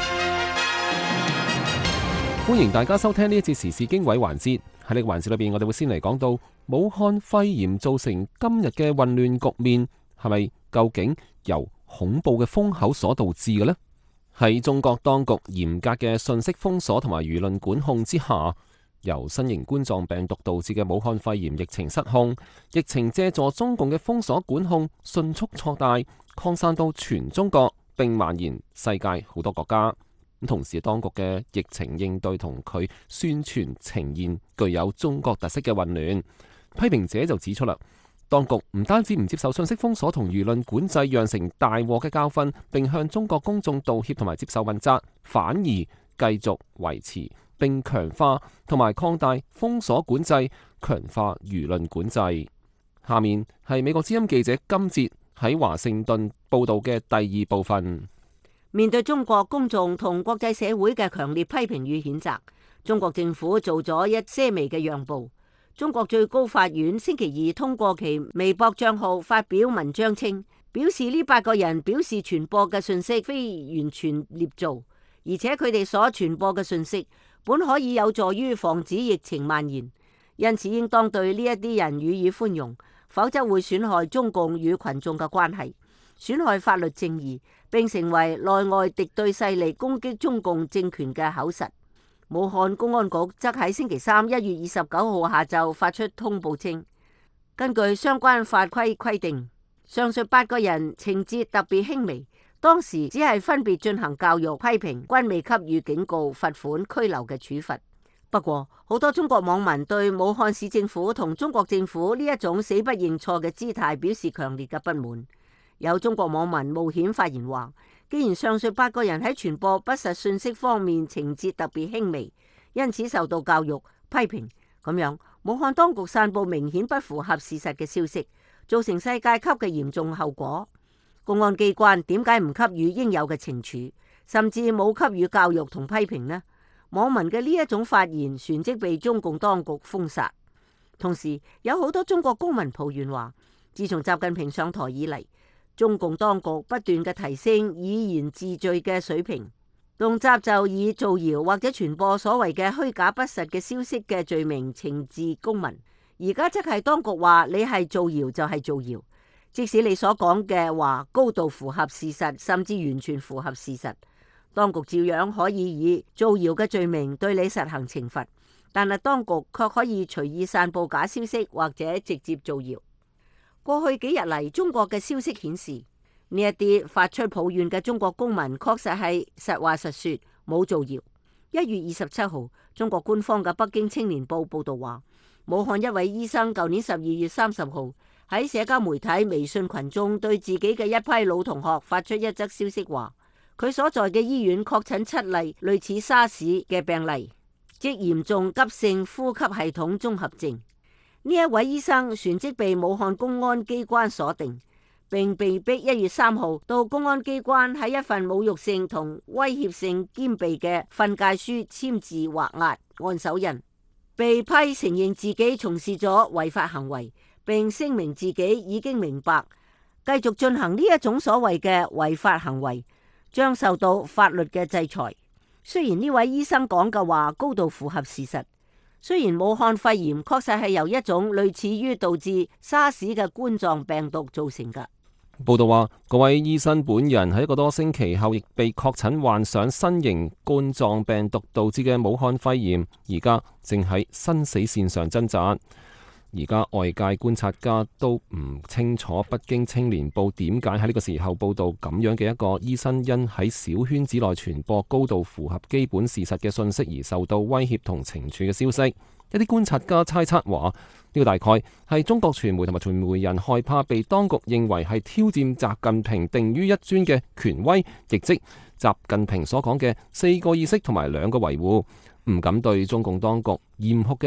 [SPEAKER 1] 歡迎大家收聽呢一節時事經緯環節。喺呢個環節裏邊，我哋會先嚟講到武漢肺炎造成今日嘅混亂局面，係咪究竟由恐怖嘅風口所導致嘅呢？喺中國當局嚴格嘅信息封鎖同埋輿論管控之下，由新型冠狀病毒導致嘅武漢肺炎疫情失控，疫情借助中共嘅封鎖管控迅速擴大，擴散到全中國，並蔓延世界好多國家。同時，當局嘅疫情應對同佢宣傳呈現具有中國特色嘅混亂。批評者就指出啦，當局唔單止唔接受信息封鎖同輿論管制釀成大禍嘅教訓，並向中國公眾道歉同埋接受問責，反而繼續維持並強化同埋擴大封鎖管制，強化輿論管制。下面係美國之音記者金哲喺華盛頓報道嘅第二部分。
[SPEAKER 7] 面對中國公眾同國際社會嘅強烈批評與譴責，中國政府做咗一些微嘅讓步。中國最高法院星期二通過其微博賬號發表文章稱，表示呢八個人表示傳播嘅信息非完全捏造，而且佢哋所傳播嘅信息本可以有助於防止疫情蔓延，因此應當對呢一啲人予以寬容，否則會損害中共與群眾嘅關係，損害法律正義，並成為內外敵對勢力攻擊中共政權嘅口實。武漢公安局則喺星期三一月二十九號下晝發出通報稱，根據相關法規規定，上述八個人情節特別輕微，當時只係分別進行教育、批評，均未給予警告、罰款、拘留嘅處罰。不過，好多中國網民對武漢市政府同中國政府呢一種死不認錯嘅姿態表示強烈嘅不滿。有中國網民冒險發言話，既然上述八個人喺傳播不實信息方面情節特別輕微，因此受到教育批評，咁樣武漢當局散布明顯不符合事實嘅消息，造成世界級嘅嚴重後果。公安機關點解唔給予應有嘅懲處，甚至冇給予教育同批評呢？網民嘅呢一種發言旋即被中共當局封殺。同時，有好多中國公民抱怨話，自從習近平上台以嚟，中共當局不斷嘅提升以言治罪嘅水平，動輒就以造謠或者傳播所謂嘅虛假不實嘅消息嘅罪名懲治公民。而家即係當局話你係造謠就係造謠，即使你所講嘅話高度符合事實，甚至完全符合事實，當局照樣可以以造謠嘅罪名對你實行懲罰。但係當局卻可以隨意散布假消息或者直接造謠。過去幾日嚟，中國嘅消息顯示，呢一啲發出抱怨嘅中國公民確實係實話實說，冇造謠。一月二十七號，中國官方嘅北京青年報報道話，武漢一位醫生舊年十二月三十號喺社交媒體微信群中對自己嘅一批老同學發出一則消息，話佢所在嘅醫院確診七例類似沙士嘅病例，即嚴重急性呼吸系統綜合症。呢一位醫生旋即被武漢公安機關鎖定，並被逼一月三號到公安機關喺一份侮辱性同威脅性兼備嘅訓誡書簽字畫押按手印，被批承認自己從事咗違法行為，並聲明自己已經明白，繼續進行呢一種所謂嘅違法行為將受到法律嘅制裁。雖然呢位醫生講嘅話高度符合事實，雖然武漢肺炎確實係由一種類似於導致沙士嘅冠狀病毒造成嘅。
[SPEAKER 1] 報道話，嗰位醫生本人喺一個多星期後亦被確診患上新型冠狀病毒導致嘅武漢肺炎，而家正喺生死線上掙扎。而家外界觀察家都唔清楚北京青年報點解喺呢個時候報道咁樣嘅一個醫生因喺小圈子內傳播高度符合基本事實嘅信息而受到威脅同懲處嘅消息。一啲觀察家猜測話，呢個大概係中國傳媒同埋傳媒人害怕被當局認為係挑戰習近平定於一尊嘅權威，亦即習近平所講嘅四個意識同埋兩個維護，唔敢對中共當局嚴酷嘅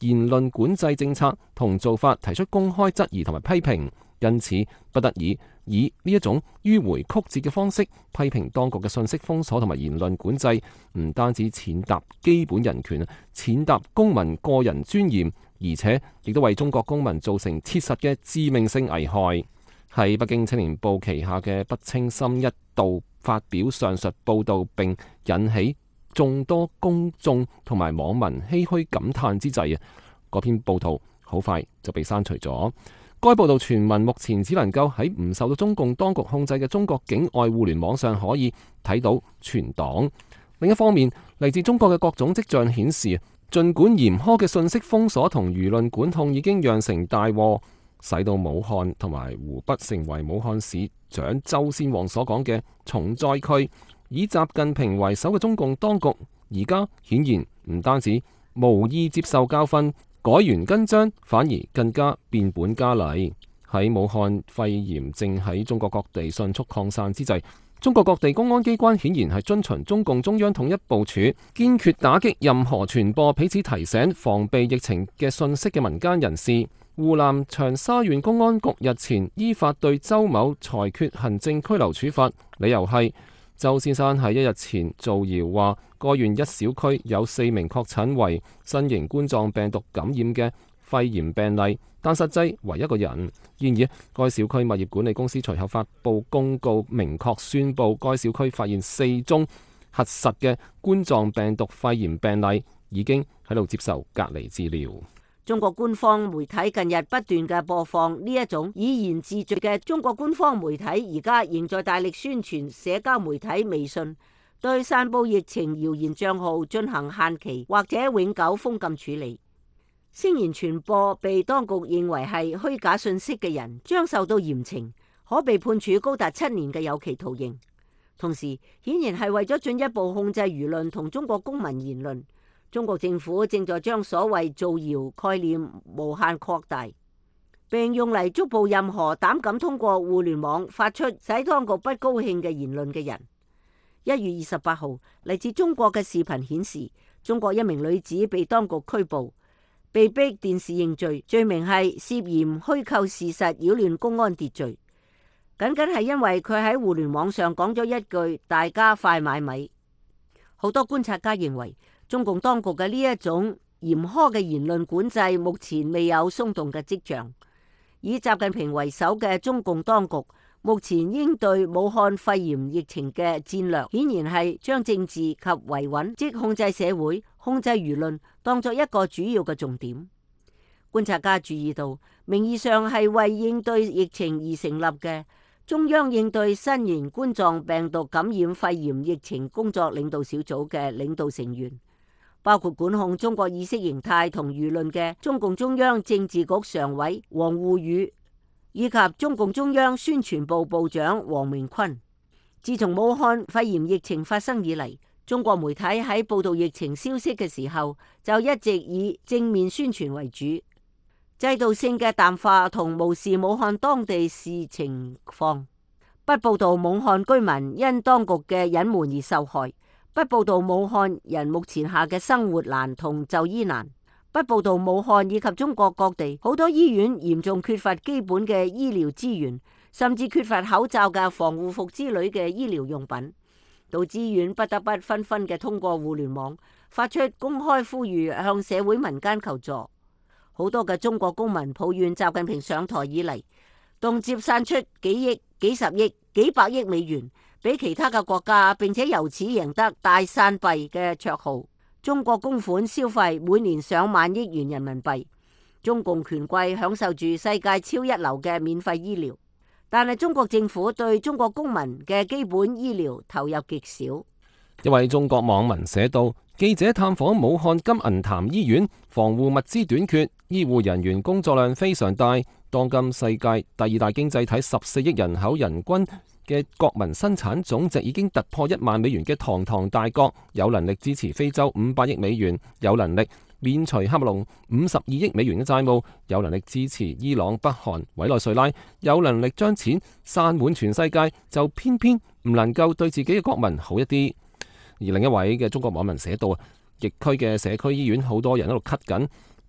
[SPEAKER 1] 言論管制政策同做法提出公開質疑同埋批評，因此不得已以呢一種迂迴曲折嘅方式批評當局嘅信息封鎖同埋言論管制，唔單止踐踏基本人權，踐踏公民個人尊嚴，而且亦都為中國公民造成切實嘅致命性危害。喺北京青年報旗下嘅北清心一度發表上述報導，並引起眾多公眾同埋網民唏噓感嘆之際啊，嗰篇報導好快就被刪除咗。該報導全文目前只能夠喺唔受到中共當局控制嘅中國境外互聯網上可以睇到全檔。另一方面，嚟自中國嘅各種跡象顯示，儘管嚴苛嘅信息封鎖同輿論管控已經釀成大禍，使到武漢同埋湖北成為武漢市長周先旺所講嘅重災區，以習近平為首嘅中共當局而家顯然唔單止無意接受教訓，改弦更張，反而更加變本加厲。喺武漢肺炎正喺中國各地迅速擴散之際，中國各地公安機關顯然係遵循中共中央統一部署，堅決打擊任何傳播彼此提醒防備疫情嘅信息嘅民間人士。湖南長沙縣公安局日前依法對周某裁決行政拘留處罰，理由係周先生喺一日前造謠話該縣一小區有四名確診為新型冠狀病毒感染嘅肺炎病例，但實際為一個人。然而，該小區物業管理公司隨後發布公告，明確宣布該小區發現四宗核實嘅冠狀病毒肺炎病例，已經喺度接受隔離治療。
[SPEAKER 7] 中國官方媒體近日不斷嘅播放呢一種以言自罪嘅中國官方媒體，而家仍在大力宣傳社交媒體微信，對散佈疫情謠言賬號進行限期或者永久封禁處理。聲言傳播被當局認為係虛假信息嘅人，將受到嚴懲，可被判處高達七年嘅有期徒刑。同時，顯然係為咗進一步控制輿論同中國公民言論。中國政府正在將所謂造謠概念無限擴大，並用嚟捉捕任何膽敢通過互聯網發出使當局不高興嘅言論嘅人。一月二十八號，嚟自中國嘅視頻顯示，中國一名女子被當局拘捕，被逼電視認罪，罪名係涉嫌虛構事實擾亂公安秩序，僅僅係因為佢喺互聯網上講咗一句大家快買米。好多觀察家認為，中共當局嘅呢一種嚴苛嘅言論管制目前未有鬆動嘅跡象。以習近平為首嘅中共當局目前應對武漢肺炎疫情嘅戰略，顯然係將政治及維穩，即控制社會、控制輿論，當作一個主要嘅重點。觀察家注意到，名義上係為應對疫情而成立嘅中央應對新型冠狀病毒感染肺炎疫情工作領導小組嘅領導成員，包括管控中國意識形態同輿論嘅中共中央政治局常委王滬宇，以及中共中央宣傳部部長王明坤。自從武漢肺炎疫情發生以嚟，中國媒體喺報道疫情消息嘅時候，就一直以正面宣傳為主，制度性嘅淡化同無視武漢當地事情況，不報道武漢居民因當局嘅隱瞞而受害，不報道武漢人目前下嘅生活難同就醫難，不報道武漢以及中國各地好多醫院嚴重缺乏基本嘅醫療資源，甚至缺乏口罩嘅防護服之類嘅醫療用品，導致醫院不得不紛紛嘅通過互聯網發出公開呼籲，向社會民間求助。好多嘅中國公民抱怨習近平上台以嚟，動輒散出幾億、幾十億、幾百億美元俾其他嘅國家，並且由此贏得大散幣嘅綽號。中國公款消費每年上萬億元人民幣，中共權貴享受住世界超一流嘅免費醫療，但係中國政府對中國公民嘅基本醫療投入極少。
[SPEAKER 1] 一位中國網民寫道：記者探訪武漢金銀潭醫院，防護物資短缺，醫護人員工作量非常大。當今世界第二大經濟體十四億人口，人均嘅國民生產總值已經突破一萬美元嘅堂堂大國，有能力支持非洲五百億美元，有能力免除喀麥隆五十二億美元嘅債務，有能力支持伊朗、北韓、委內瑞拉，有能力將錢散滿全世界，就偏偏唔能夠對自己嘅國民好一啲。而另一位嘅中國網民寫道：疫區嘅社區醫院好多人喺度咳緊，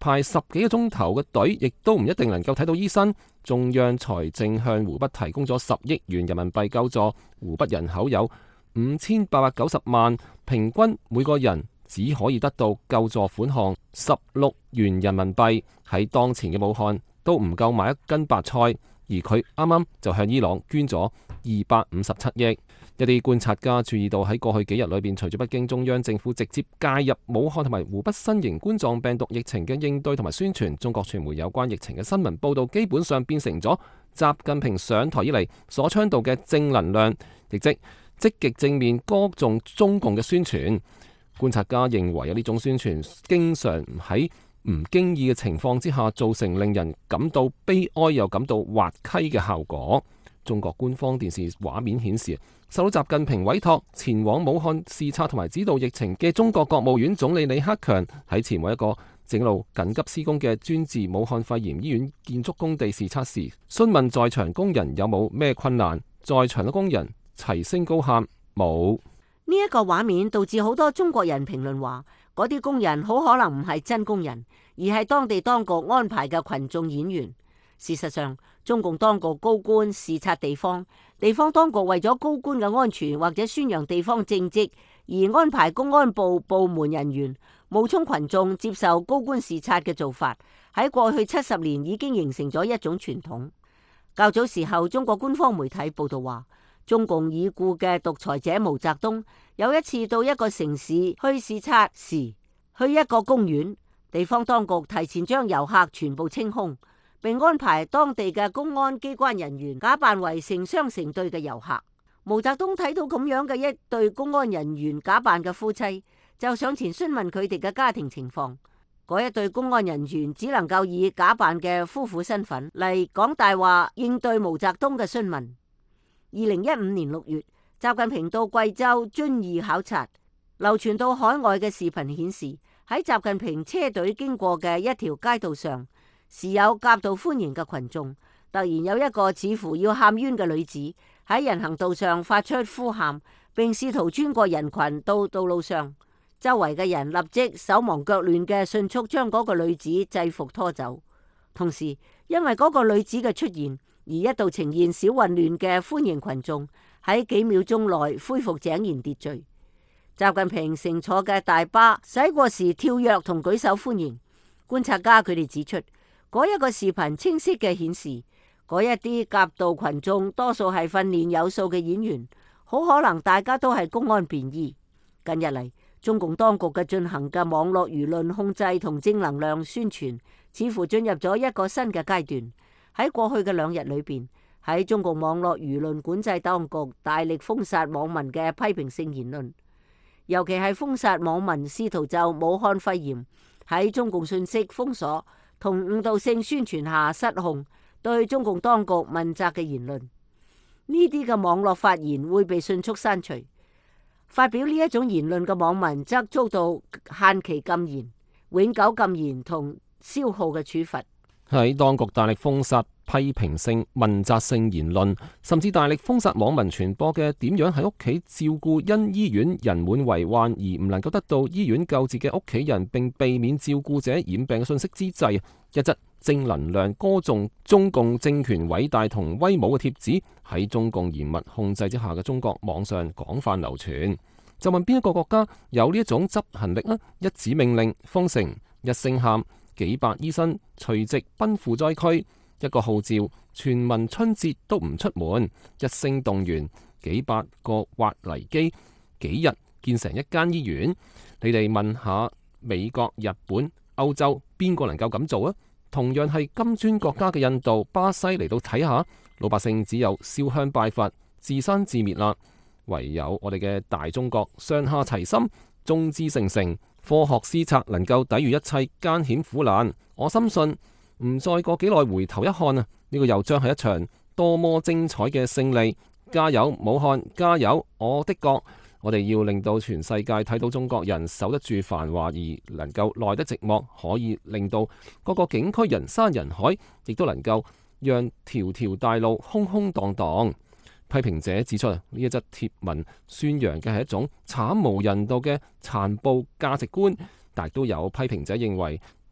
[SPEAKER 1] 排十幾個鐘頭嘅隊，亦都唔一定能夠睇到醫生。中央財政向湖北提供咗十億元人民幣救助，湖北人口有五千八百九十萬，平均每個人只可以得到救助款項十六元人民幣，喺當前嘅武漢都唔夠買一斤白菜，而佢啱啱就向伊朗捐咗二百五十七億。一啲觀察家注意到喺過去幾日裏邊，隨住北京中央政府直接介入武漢同埋湖北新型冠狀病毒疫情嘅應對同埋宣傳，中國傳媒有關疫情嘅新聞報導基本上變成咗習近平上台以嚟所倡導嘅正能量，亦即積極正面歌頌中共嘅宣傳。觀察家認為有呢種宣傳經常喺唔經意嘅情況之下，造成令人感到悲哀又感到滑稽嘅效果。中國官方電視畫面顯示，受到習近平委託前往武漢視察同埋指導疫情嘅中國國務院總理李克強喺前往一個正路緊急施工嘅專治武漢肺炎醫院建築工地視察時，詢問在場工人有冇咩困難，在場嘅工人齊聲高喊冇。
[SPEAKER 7] 呢一個畫面導致好多中國人評論話，嗰啲工人好可能唔係真工人，而係當地當局安排嘅群眾演員。事實上，中共當局高官視察地方，地方當局為咗高官嘅安全或者宣揚地方政績，而安排公安部部門人員冒充群眾接受高官視察嘅做法，喺過去七十年已經形成咗一種傳統。較早時候，中國官方媒體報道話，中共已故嘅獨裁者毛澤東有一次到一個城市去視察時，去一個公園，地方當局提前將遊客全部清空，並安排當地嘅公安機關人員假扮為成雙成對嘅遊客。毛澤東睇到咁樣嘅一對公安人員假扮嘅夫妻，就上前詢問佢哋嘅家庭情況。嗰一對公安人員只能夠以假扮嘅夫婦身份嚟講大話應對毛澤東嘅詢問。二零一五年六月，習近平到貴州遵義考察，流傳到海外嘅視頻顯示，喺習近平車隊經過嘅一條街道上，時有夾道歡迎嘅群眾，突然有一個似乎要喊冤嘅女子喺人行道上發出呼喊，並試圖穿過人群到道路上。周圍嘅人立即手忙腳亂嘅迅速將嗰個女子制服拖走。同時，因為嗰個女子嘅出現，而一度呈現小混亂嘅歡迎群眾喺幾秒鐘內恢復井然秩序。習近平乘坐嘅大巴駛過時跳躍同舉手歡迎。觀察家佢哋指出，嗰一個視頻清晰嘅顯示，嗰一啲夾道群眾多數係訓練有素嘅演員，好可能大家都係公安便衣。近日嚟，中共當局嘅進行嘅網絡輿論控制同正能量宣傳，似乎進入咗一個新嘅階段。喺過去嘅兩日裏邊，喺中共網絡輿論管制當局大力封殺網民嘅批評性言論，尤其係封殺網民試圖就武漢肺炎喺中共信息封鎖同誤導性宣傳下失控對中共當局問責嘅言論。呢啲嘅網絡發言會被迅速刪除，發表呢一種言論嘅網民則遭到限期禁言、永久禁言同消耗嘅處罰。
[SPEAKER 1] 喺當局大力封殺批評性、問責性言論，甚至大力封殺網民傳播嘅點樣喺屋企照顧因醫院人滿為患而唔能夠得到醫院救治嘅屋企人，並避免照顧者染病嘅信息之際，一則正能量歌頌中共政權偉大同威武嘅帖子喺中共嚴密控制之下嘅中國網上廣泛流傳。就問邊一個國家有呢一種執行力呢？一紙命令封城，一聲喊，幾百醫生隨即奔赴災區，一個號召全民春節都唔出門，一聲動員幾百個挖泥機，幾日建成一間醫院。你哋問下美國、日本、歐洲邊個能夠咁做啊？同樣係金磚國家嘅印度、巴西嚟到睇下，老百姓只有燒香拜佛、自生自滅啦。唯有我哋嘅大中國上下齊心，眾志成城，科學施策能夠抵禦一切艱險苦難。我深信唔再過幾耐回頭一看啊，呢個又將係一場多麼精彩嘅勝利！加油武漢，加油我的國！我哋要令到全世界睇到中國人守得住繁華而能夠耐得寂寞，可以令到各個景區人山人海，亦都能夠讓條條大路空空蕩蕩。批評者指出，呢一則貼文宣揚嘅係一種慘無人道嘅殘暴價值觀，但亦都有批評者認為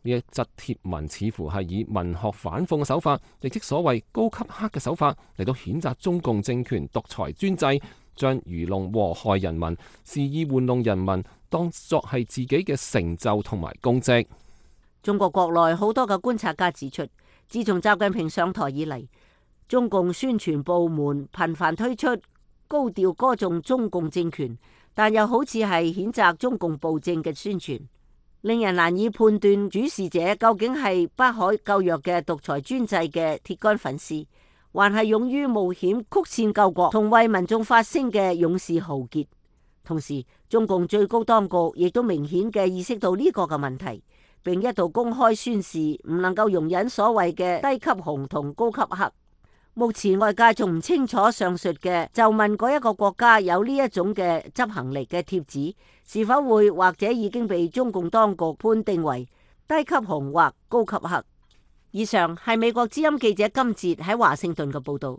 [SPEAKER 1] 呢一則貼文似乎係以文學反諷嘅手法，亦即所謂高級黑嘅手法嚟到譴責中共政權獨裁專制，將愚弄禍害人民、肆意玩弄人民當作係自己嘅成就同埋功績。
[SPEAKER 7] 中國國內好多嘅觀察家指出，自從習近平上台以嚟，中共宣傳部門頻繁推出高調歌頌中共政權，但又好似係譴責中共暴政嘅宣傳，令人難以判斷主事者究竟係不可救藥嘅獨裁專制嘅鐵桿粉絲，還係勇於冒險曲線救國同為民眾發聲嘅勇士豪傑。同時，中共最高當局亦都明顯嘅意識到呢個嘅問題，並一度公開宣示唔能夠容忍所謂嘅低級紅同高級黑。目前外界仲唔清楚上述嘅，就問嗰一個國家有呢一種嘅執行力嘅貼紙，是否會或者已經被中共當局判定為低級紅或高級黑。以上係美國之音記者金哲喺華盛頓嘅報道。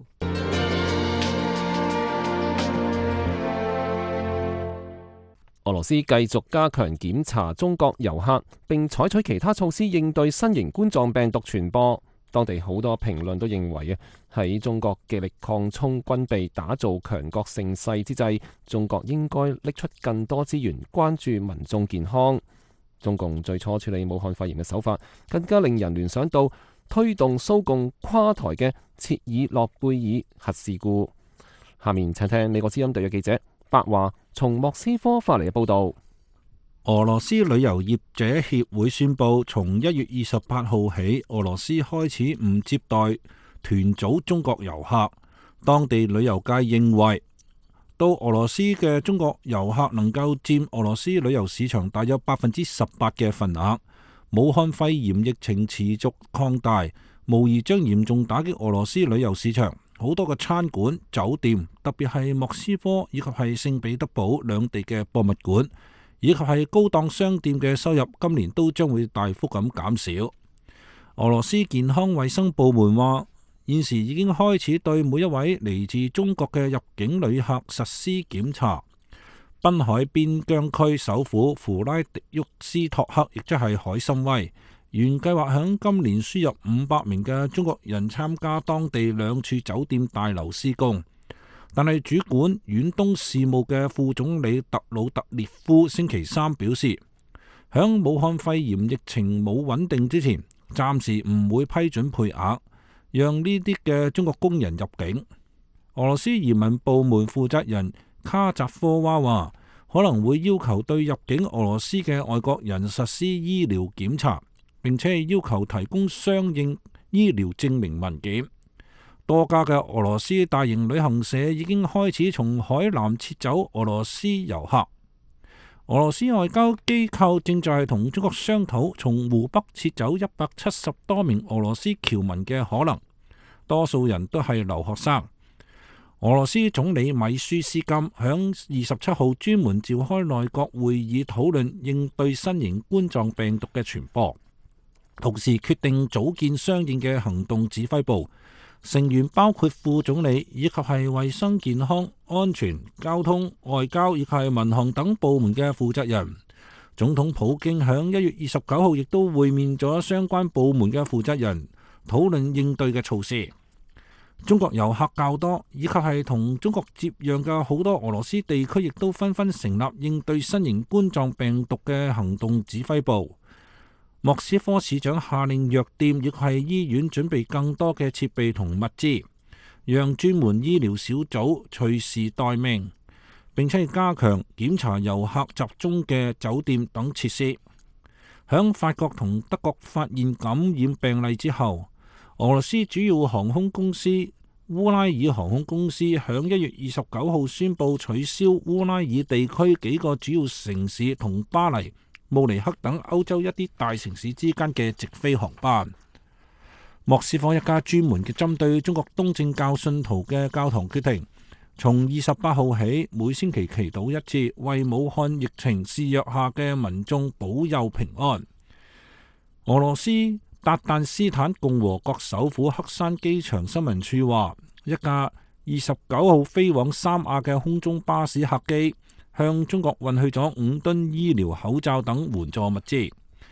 [SPEAKER 1] 俄羅斯繼續加強檢查中國遊客，並採取其他措施應對新型冠狀病毒傳播。當地好多評論都認為啊，喺中國極力擴充軍備、打造強國盛世之際，中國應該拎出更多資源關注民眾健康。中共最初處理武漢肺炎嘅手法，更加令人聯想到推動蘇共垮台嘅切爾諾貝爾核事故。下面請聽美國之音特約記者白華從莫斯科發嚟嘅報道。
[SPEAKER 3] 俄羅斯旅遊業者協會宣布，從一月二十八號起，俄羅斯開始唔接待團組中國遊客。當地旅遊界認為，到俄羅斯嘅中國遊客能夠佔俄羅斯旅遊市場大約百分之十八嘅份額。武漢肺炎疫情持續擴大，無疑將嚴重打擊俄羅斯旅遊市場。好多嘅餐館、酒店，特別係莫斯科以及係聖彼得堡兩地嘅博物館，以及係高檔商店嘅收入，今年都將會大幅咁減少。俄羅斯健康衛生部門話，現時已經開始對每一位嚟自中國嘅入境旅客實施檢查。濱海邊疆區首府弗拉迪沃斯托克，亦即係海參崴，原計劃響今年輸入五百名嘅中國人參加當地兩處酒店大樓施工。但係主管遠東事務嘅副總理特魯特列夫星期三表示，響武漢肺炎疫情冇穩定之前，暫時唔會批准配額，讓呢啲嘅中國工人入境。俄羅斯移民部門負責人卡扎科娃話，可能會要求對入境俄羅斯嘅外國人實施醫療檢查，並且要求提供相應醫療證明文件。多家嘅俄羅斯大型旅行社已經開始從海南撤走俄羅斯遊客。俄羅斯外交機構正在同中國商討從湖北撤走一百七十多名俄羅斯僑民嘅可能，多數人都係留學生。俄羅斯總理米舒斯金響二十七號專門召開內閣會議討論應對新型冠狀病毒嘅傳播，同時決定組建相應嘅行動指揮部。成員包括副總理以及係衛生健康、安全、交通、外交以及係民航等部門嘅負責人。總統普京響一月二十九號亦都會面咗相關部門嘅負責人，討論應對嘅措施。中國遊客較多，以及係同中國接壤嘅好多俄羅斯地區，亦都紛紛成立應對新型冠狀病毒嘅行動指揮部。莫斯科市長下令藥店亦係醫院準備更多嘅設備同物資，讓專門醫療小組隨時待命，並且加強檢查遊客集中嘅酒店等設施。響法國同德國發現感染病例之後，俄羅斯主要航空公司烏拉爾航空公司響一月二十九號宣布取消烏拉爾地區幾個主要城市同巴黎、慕尼黑等歐洲一啲大城市之間嘅直飛航班。莫斯科一家專門嘅針對中國東正教信徒嘅教堂決定，從二十八號起每星期祈禱一次，為武漢疫情肆虐下嘅民眾保佑平安。俄羅斯達旦斯坦共和國首府黑山機場新聞處話，一架二十九號飛往三亞嘅空中巴士客機向中國運去咗五噸醫療口罩等援助物資。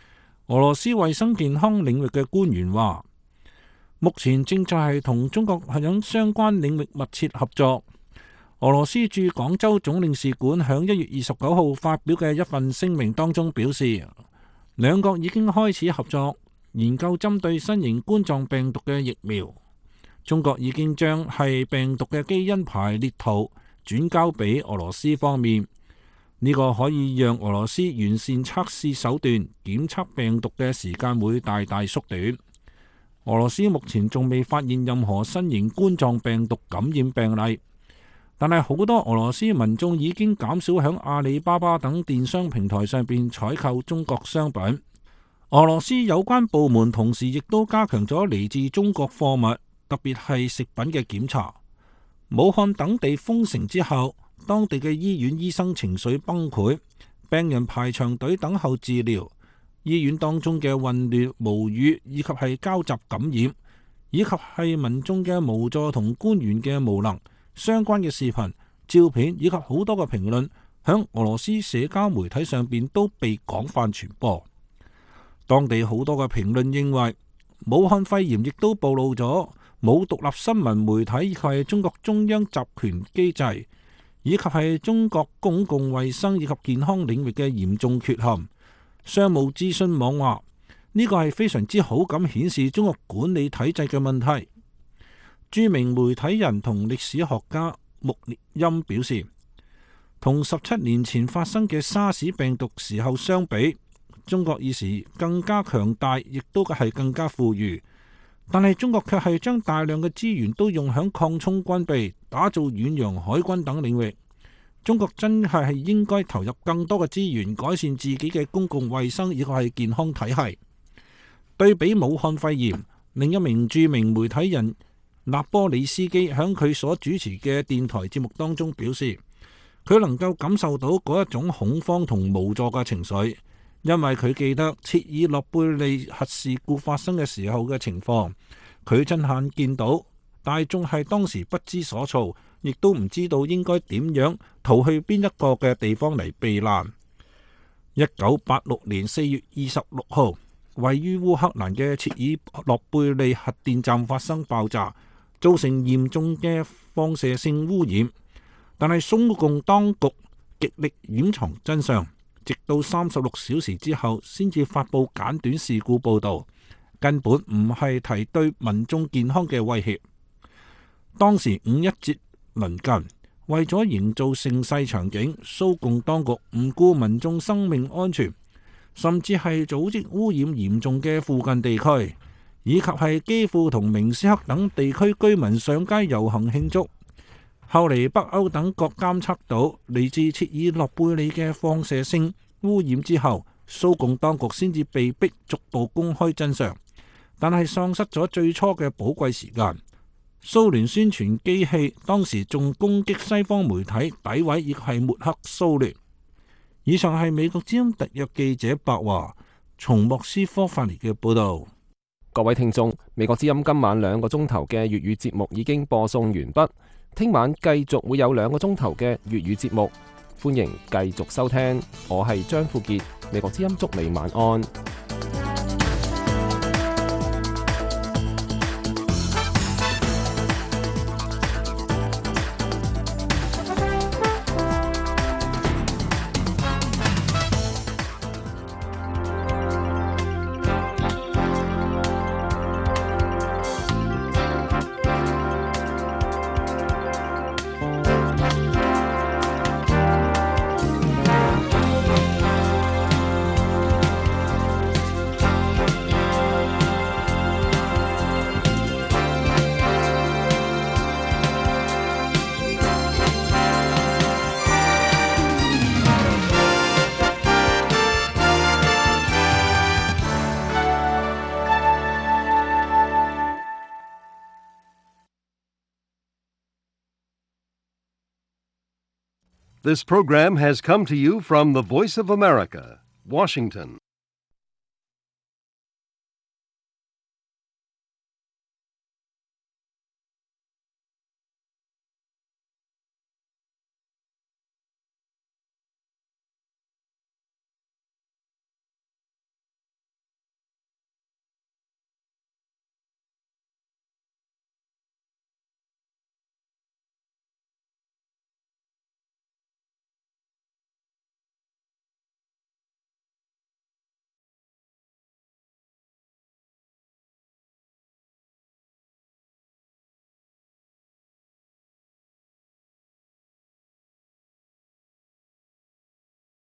[SPEAKER 3] 俄羅斯衛生健康領域嘅官員話，目前正在係同中國響相關領域密切合作。俄羅斯駐廣州總領事館響一月二十九號發表嘅一份聲明當中表示，兩國已經開始合作研究針對新型冠狀病毒嘅疫苗。中國已經將係病毒嘅基因排列圖轉交俾俄羅斯方面，呢個可以讓俄羅斯完善測試手段，檢測病毒嘅時間會大大縮短。俄羅斯目前仲未發現任何新型冠狀病毒感染病例，但係好多俄羅斯民眾已經減少響阿里巴巴等電商平台上邊採購中國商品。俄羅斯有關部門同時亦都加強咗嚟自中國貨物，特別係食品嘅檢查。武漢等地封城之後，當地嘅醫院醫生情緒崩潰，病人排長隊等候治療。醫院當中嘅混亂無語，以及係交集感染，以及係民眾嘅無助同官員嘅無能，相關嘅視頻、照片以及好多嘅評論，響俄羅斯社交媒體上邊都被廣泛傳播。當地好多嘅評論認為，武漢肺炎亦都暴露咗冇獨立新聞媒體，以及係中國中央集權機制，以及係中國公共衛生以及健康領域嘅嚴重缺陷。商務資訊網話，呢個係非常之好咁顯示中國管理體制嘅問題。著名媒體人同歷史學家穆列欽表示，同十七年前發生嘅沙士病毒時候相比，中國現時更加強大，亦都係更加富裕。但係中國卻係將大量嘅資源都用響擴充軍備、打造遠洋海軍等領域。中國真係係應該投入更多嘅資源，改善自己嘅公共衛生以及係健康體系。對比武漢肺炎，另一名著名媒體人納波里斯基響佢所主持嘅電台節目當中表示，佢能夠感受到嗰一種恐慌同無助嘅情緒，因為佢記得切爾諾貝利核事故發生嘅時候嘅情況，佢親眼見到大眾係當時不知所措，亦都唔知道應該點樣逃去邊一個嘅地方嚟避難。一九八六年四月二十六號，位於烏克蘭嘅切爾諾貝利核電站發生爆炸，造成嚴重嘅放射性污染。但係中共當局極力掩藏真相，直到三十六小時之後先至發布簡短事故報導，根本唔係提對民眾健康嘅威脅。當時五一節鄰近，為咗營造盛世場景，蘇共當局唔顧民眾生命安全，甚至係組織污染嚴重嘅附近地區，以及係基輔同明斯克等地區居民上街遊行慶祝。後嚟北歐等國監測到嚟自切爾諾貝利嘅放射性污染之後，蘇共當局先至被迫逐步公開真相，但係喪失咗最初嘅寶貴時間。蘇聯宣傳機器當時仲攻擊西方媒體，詆毀亦係抹黑蘇聯。以上係美國之音特約記者白華從莫斯科發嚟嘅報道。
[SPEAKER 1] 各位聽眾，美國之音今晚兩個鐘頭嘅粵語節目已經播送完畢，聽晚繼續會有兩個鐘頭嘅粵語節目，歡迎繼續收聽。我係張富傑，美國之音祝你晚安。
[SPEAKER 17] This program has come to you from the Voice of America, Washington.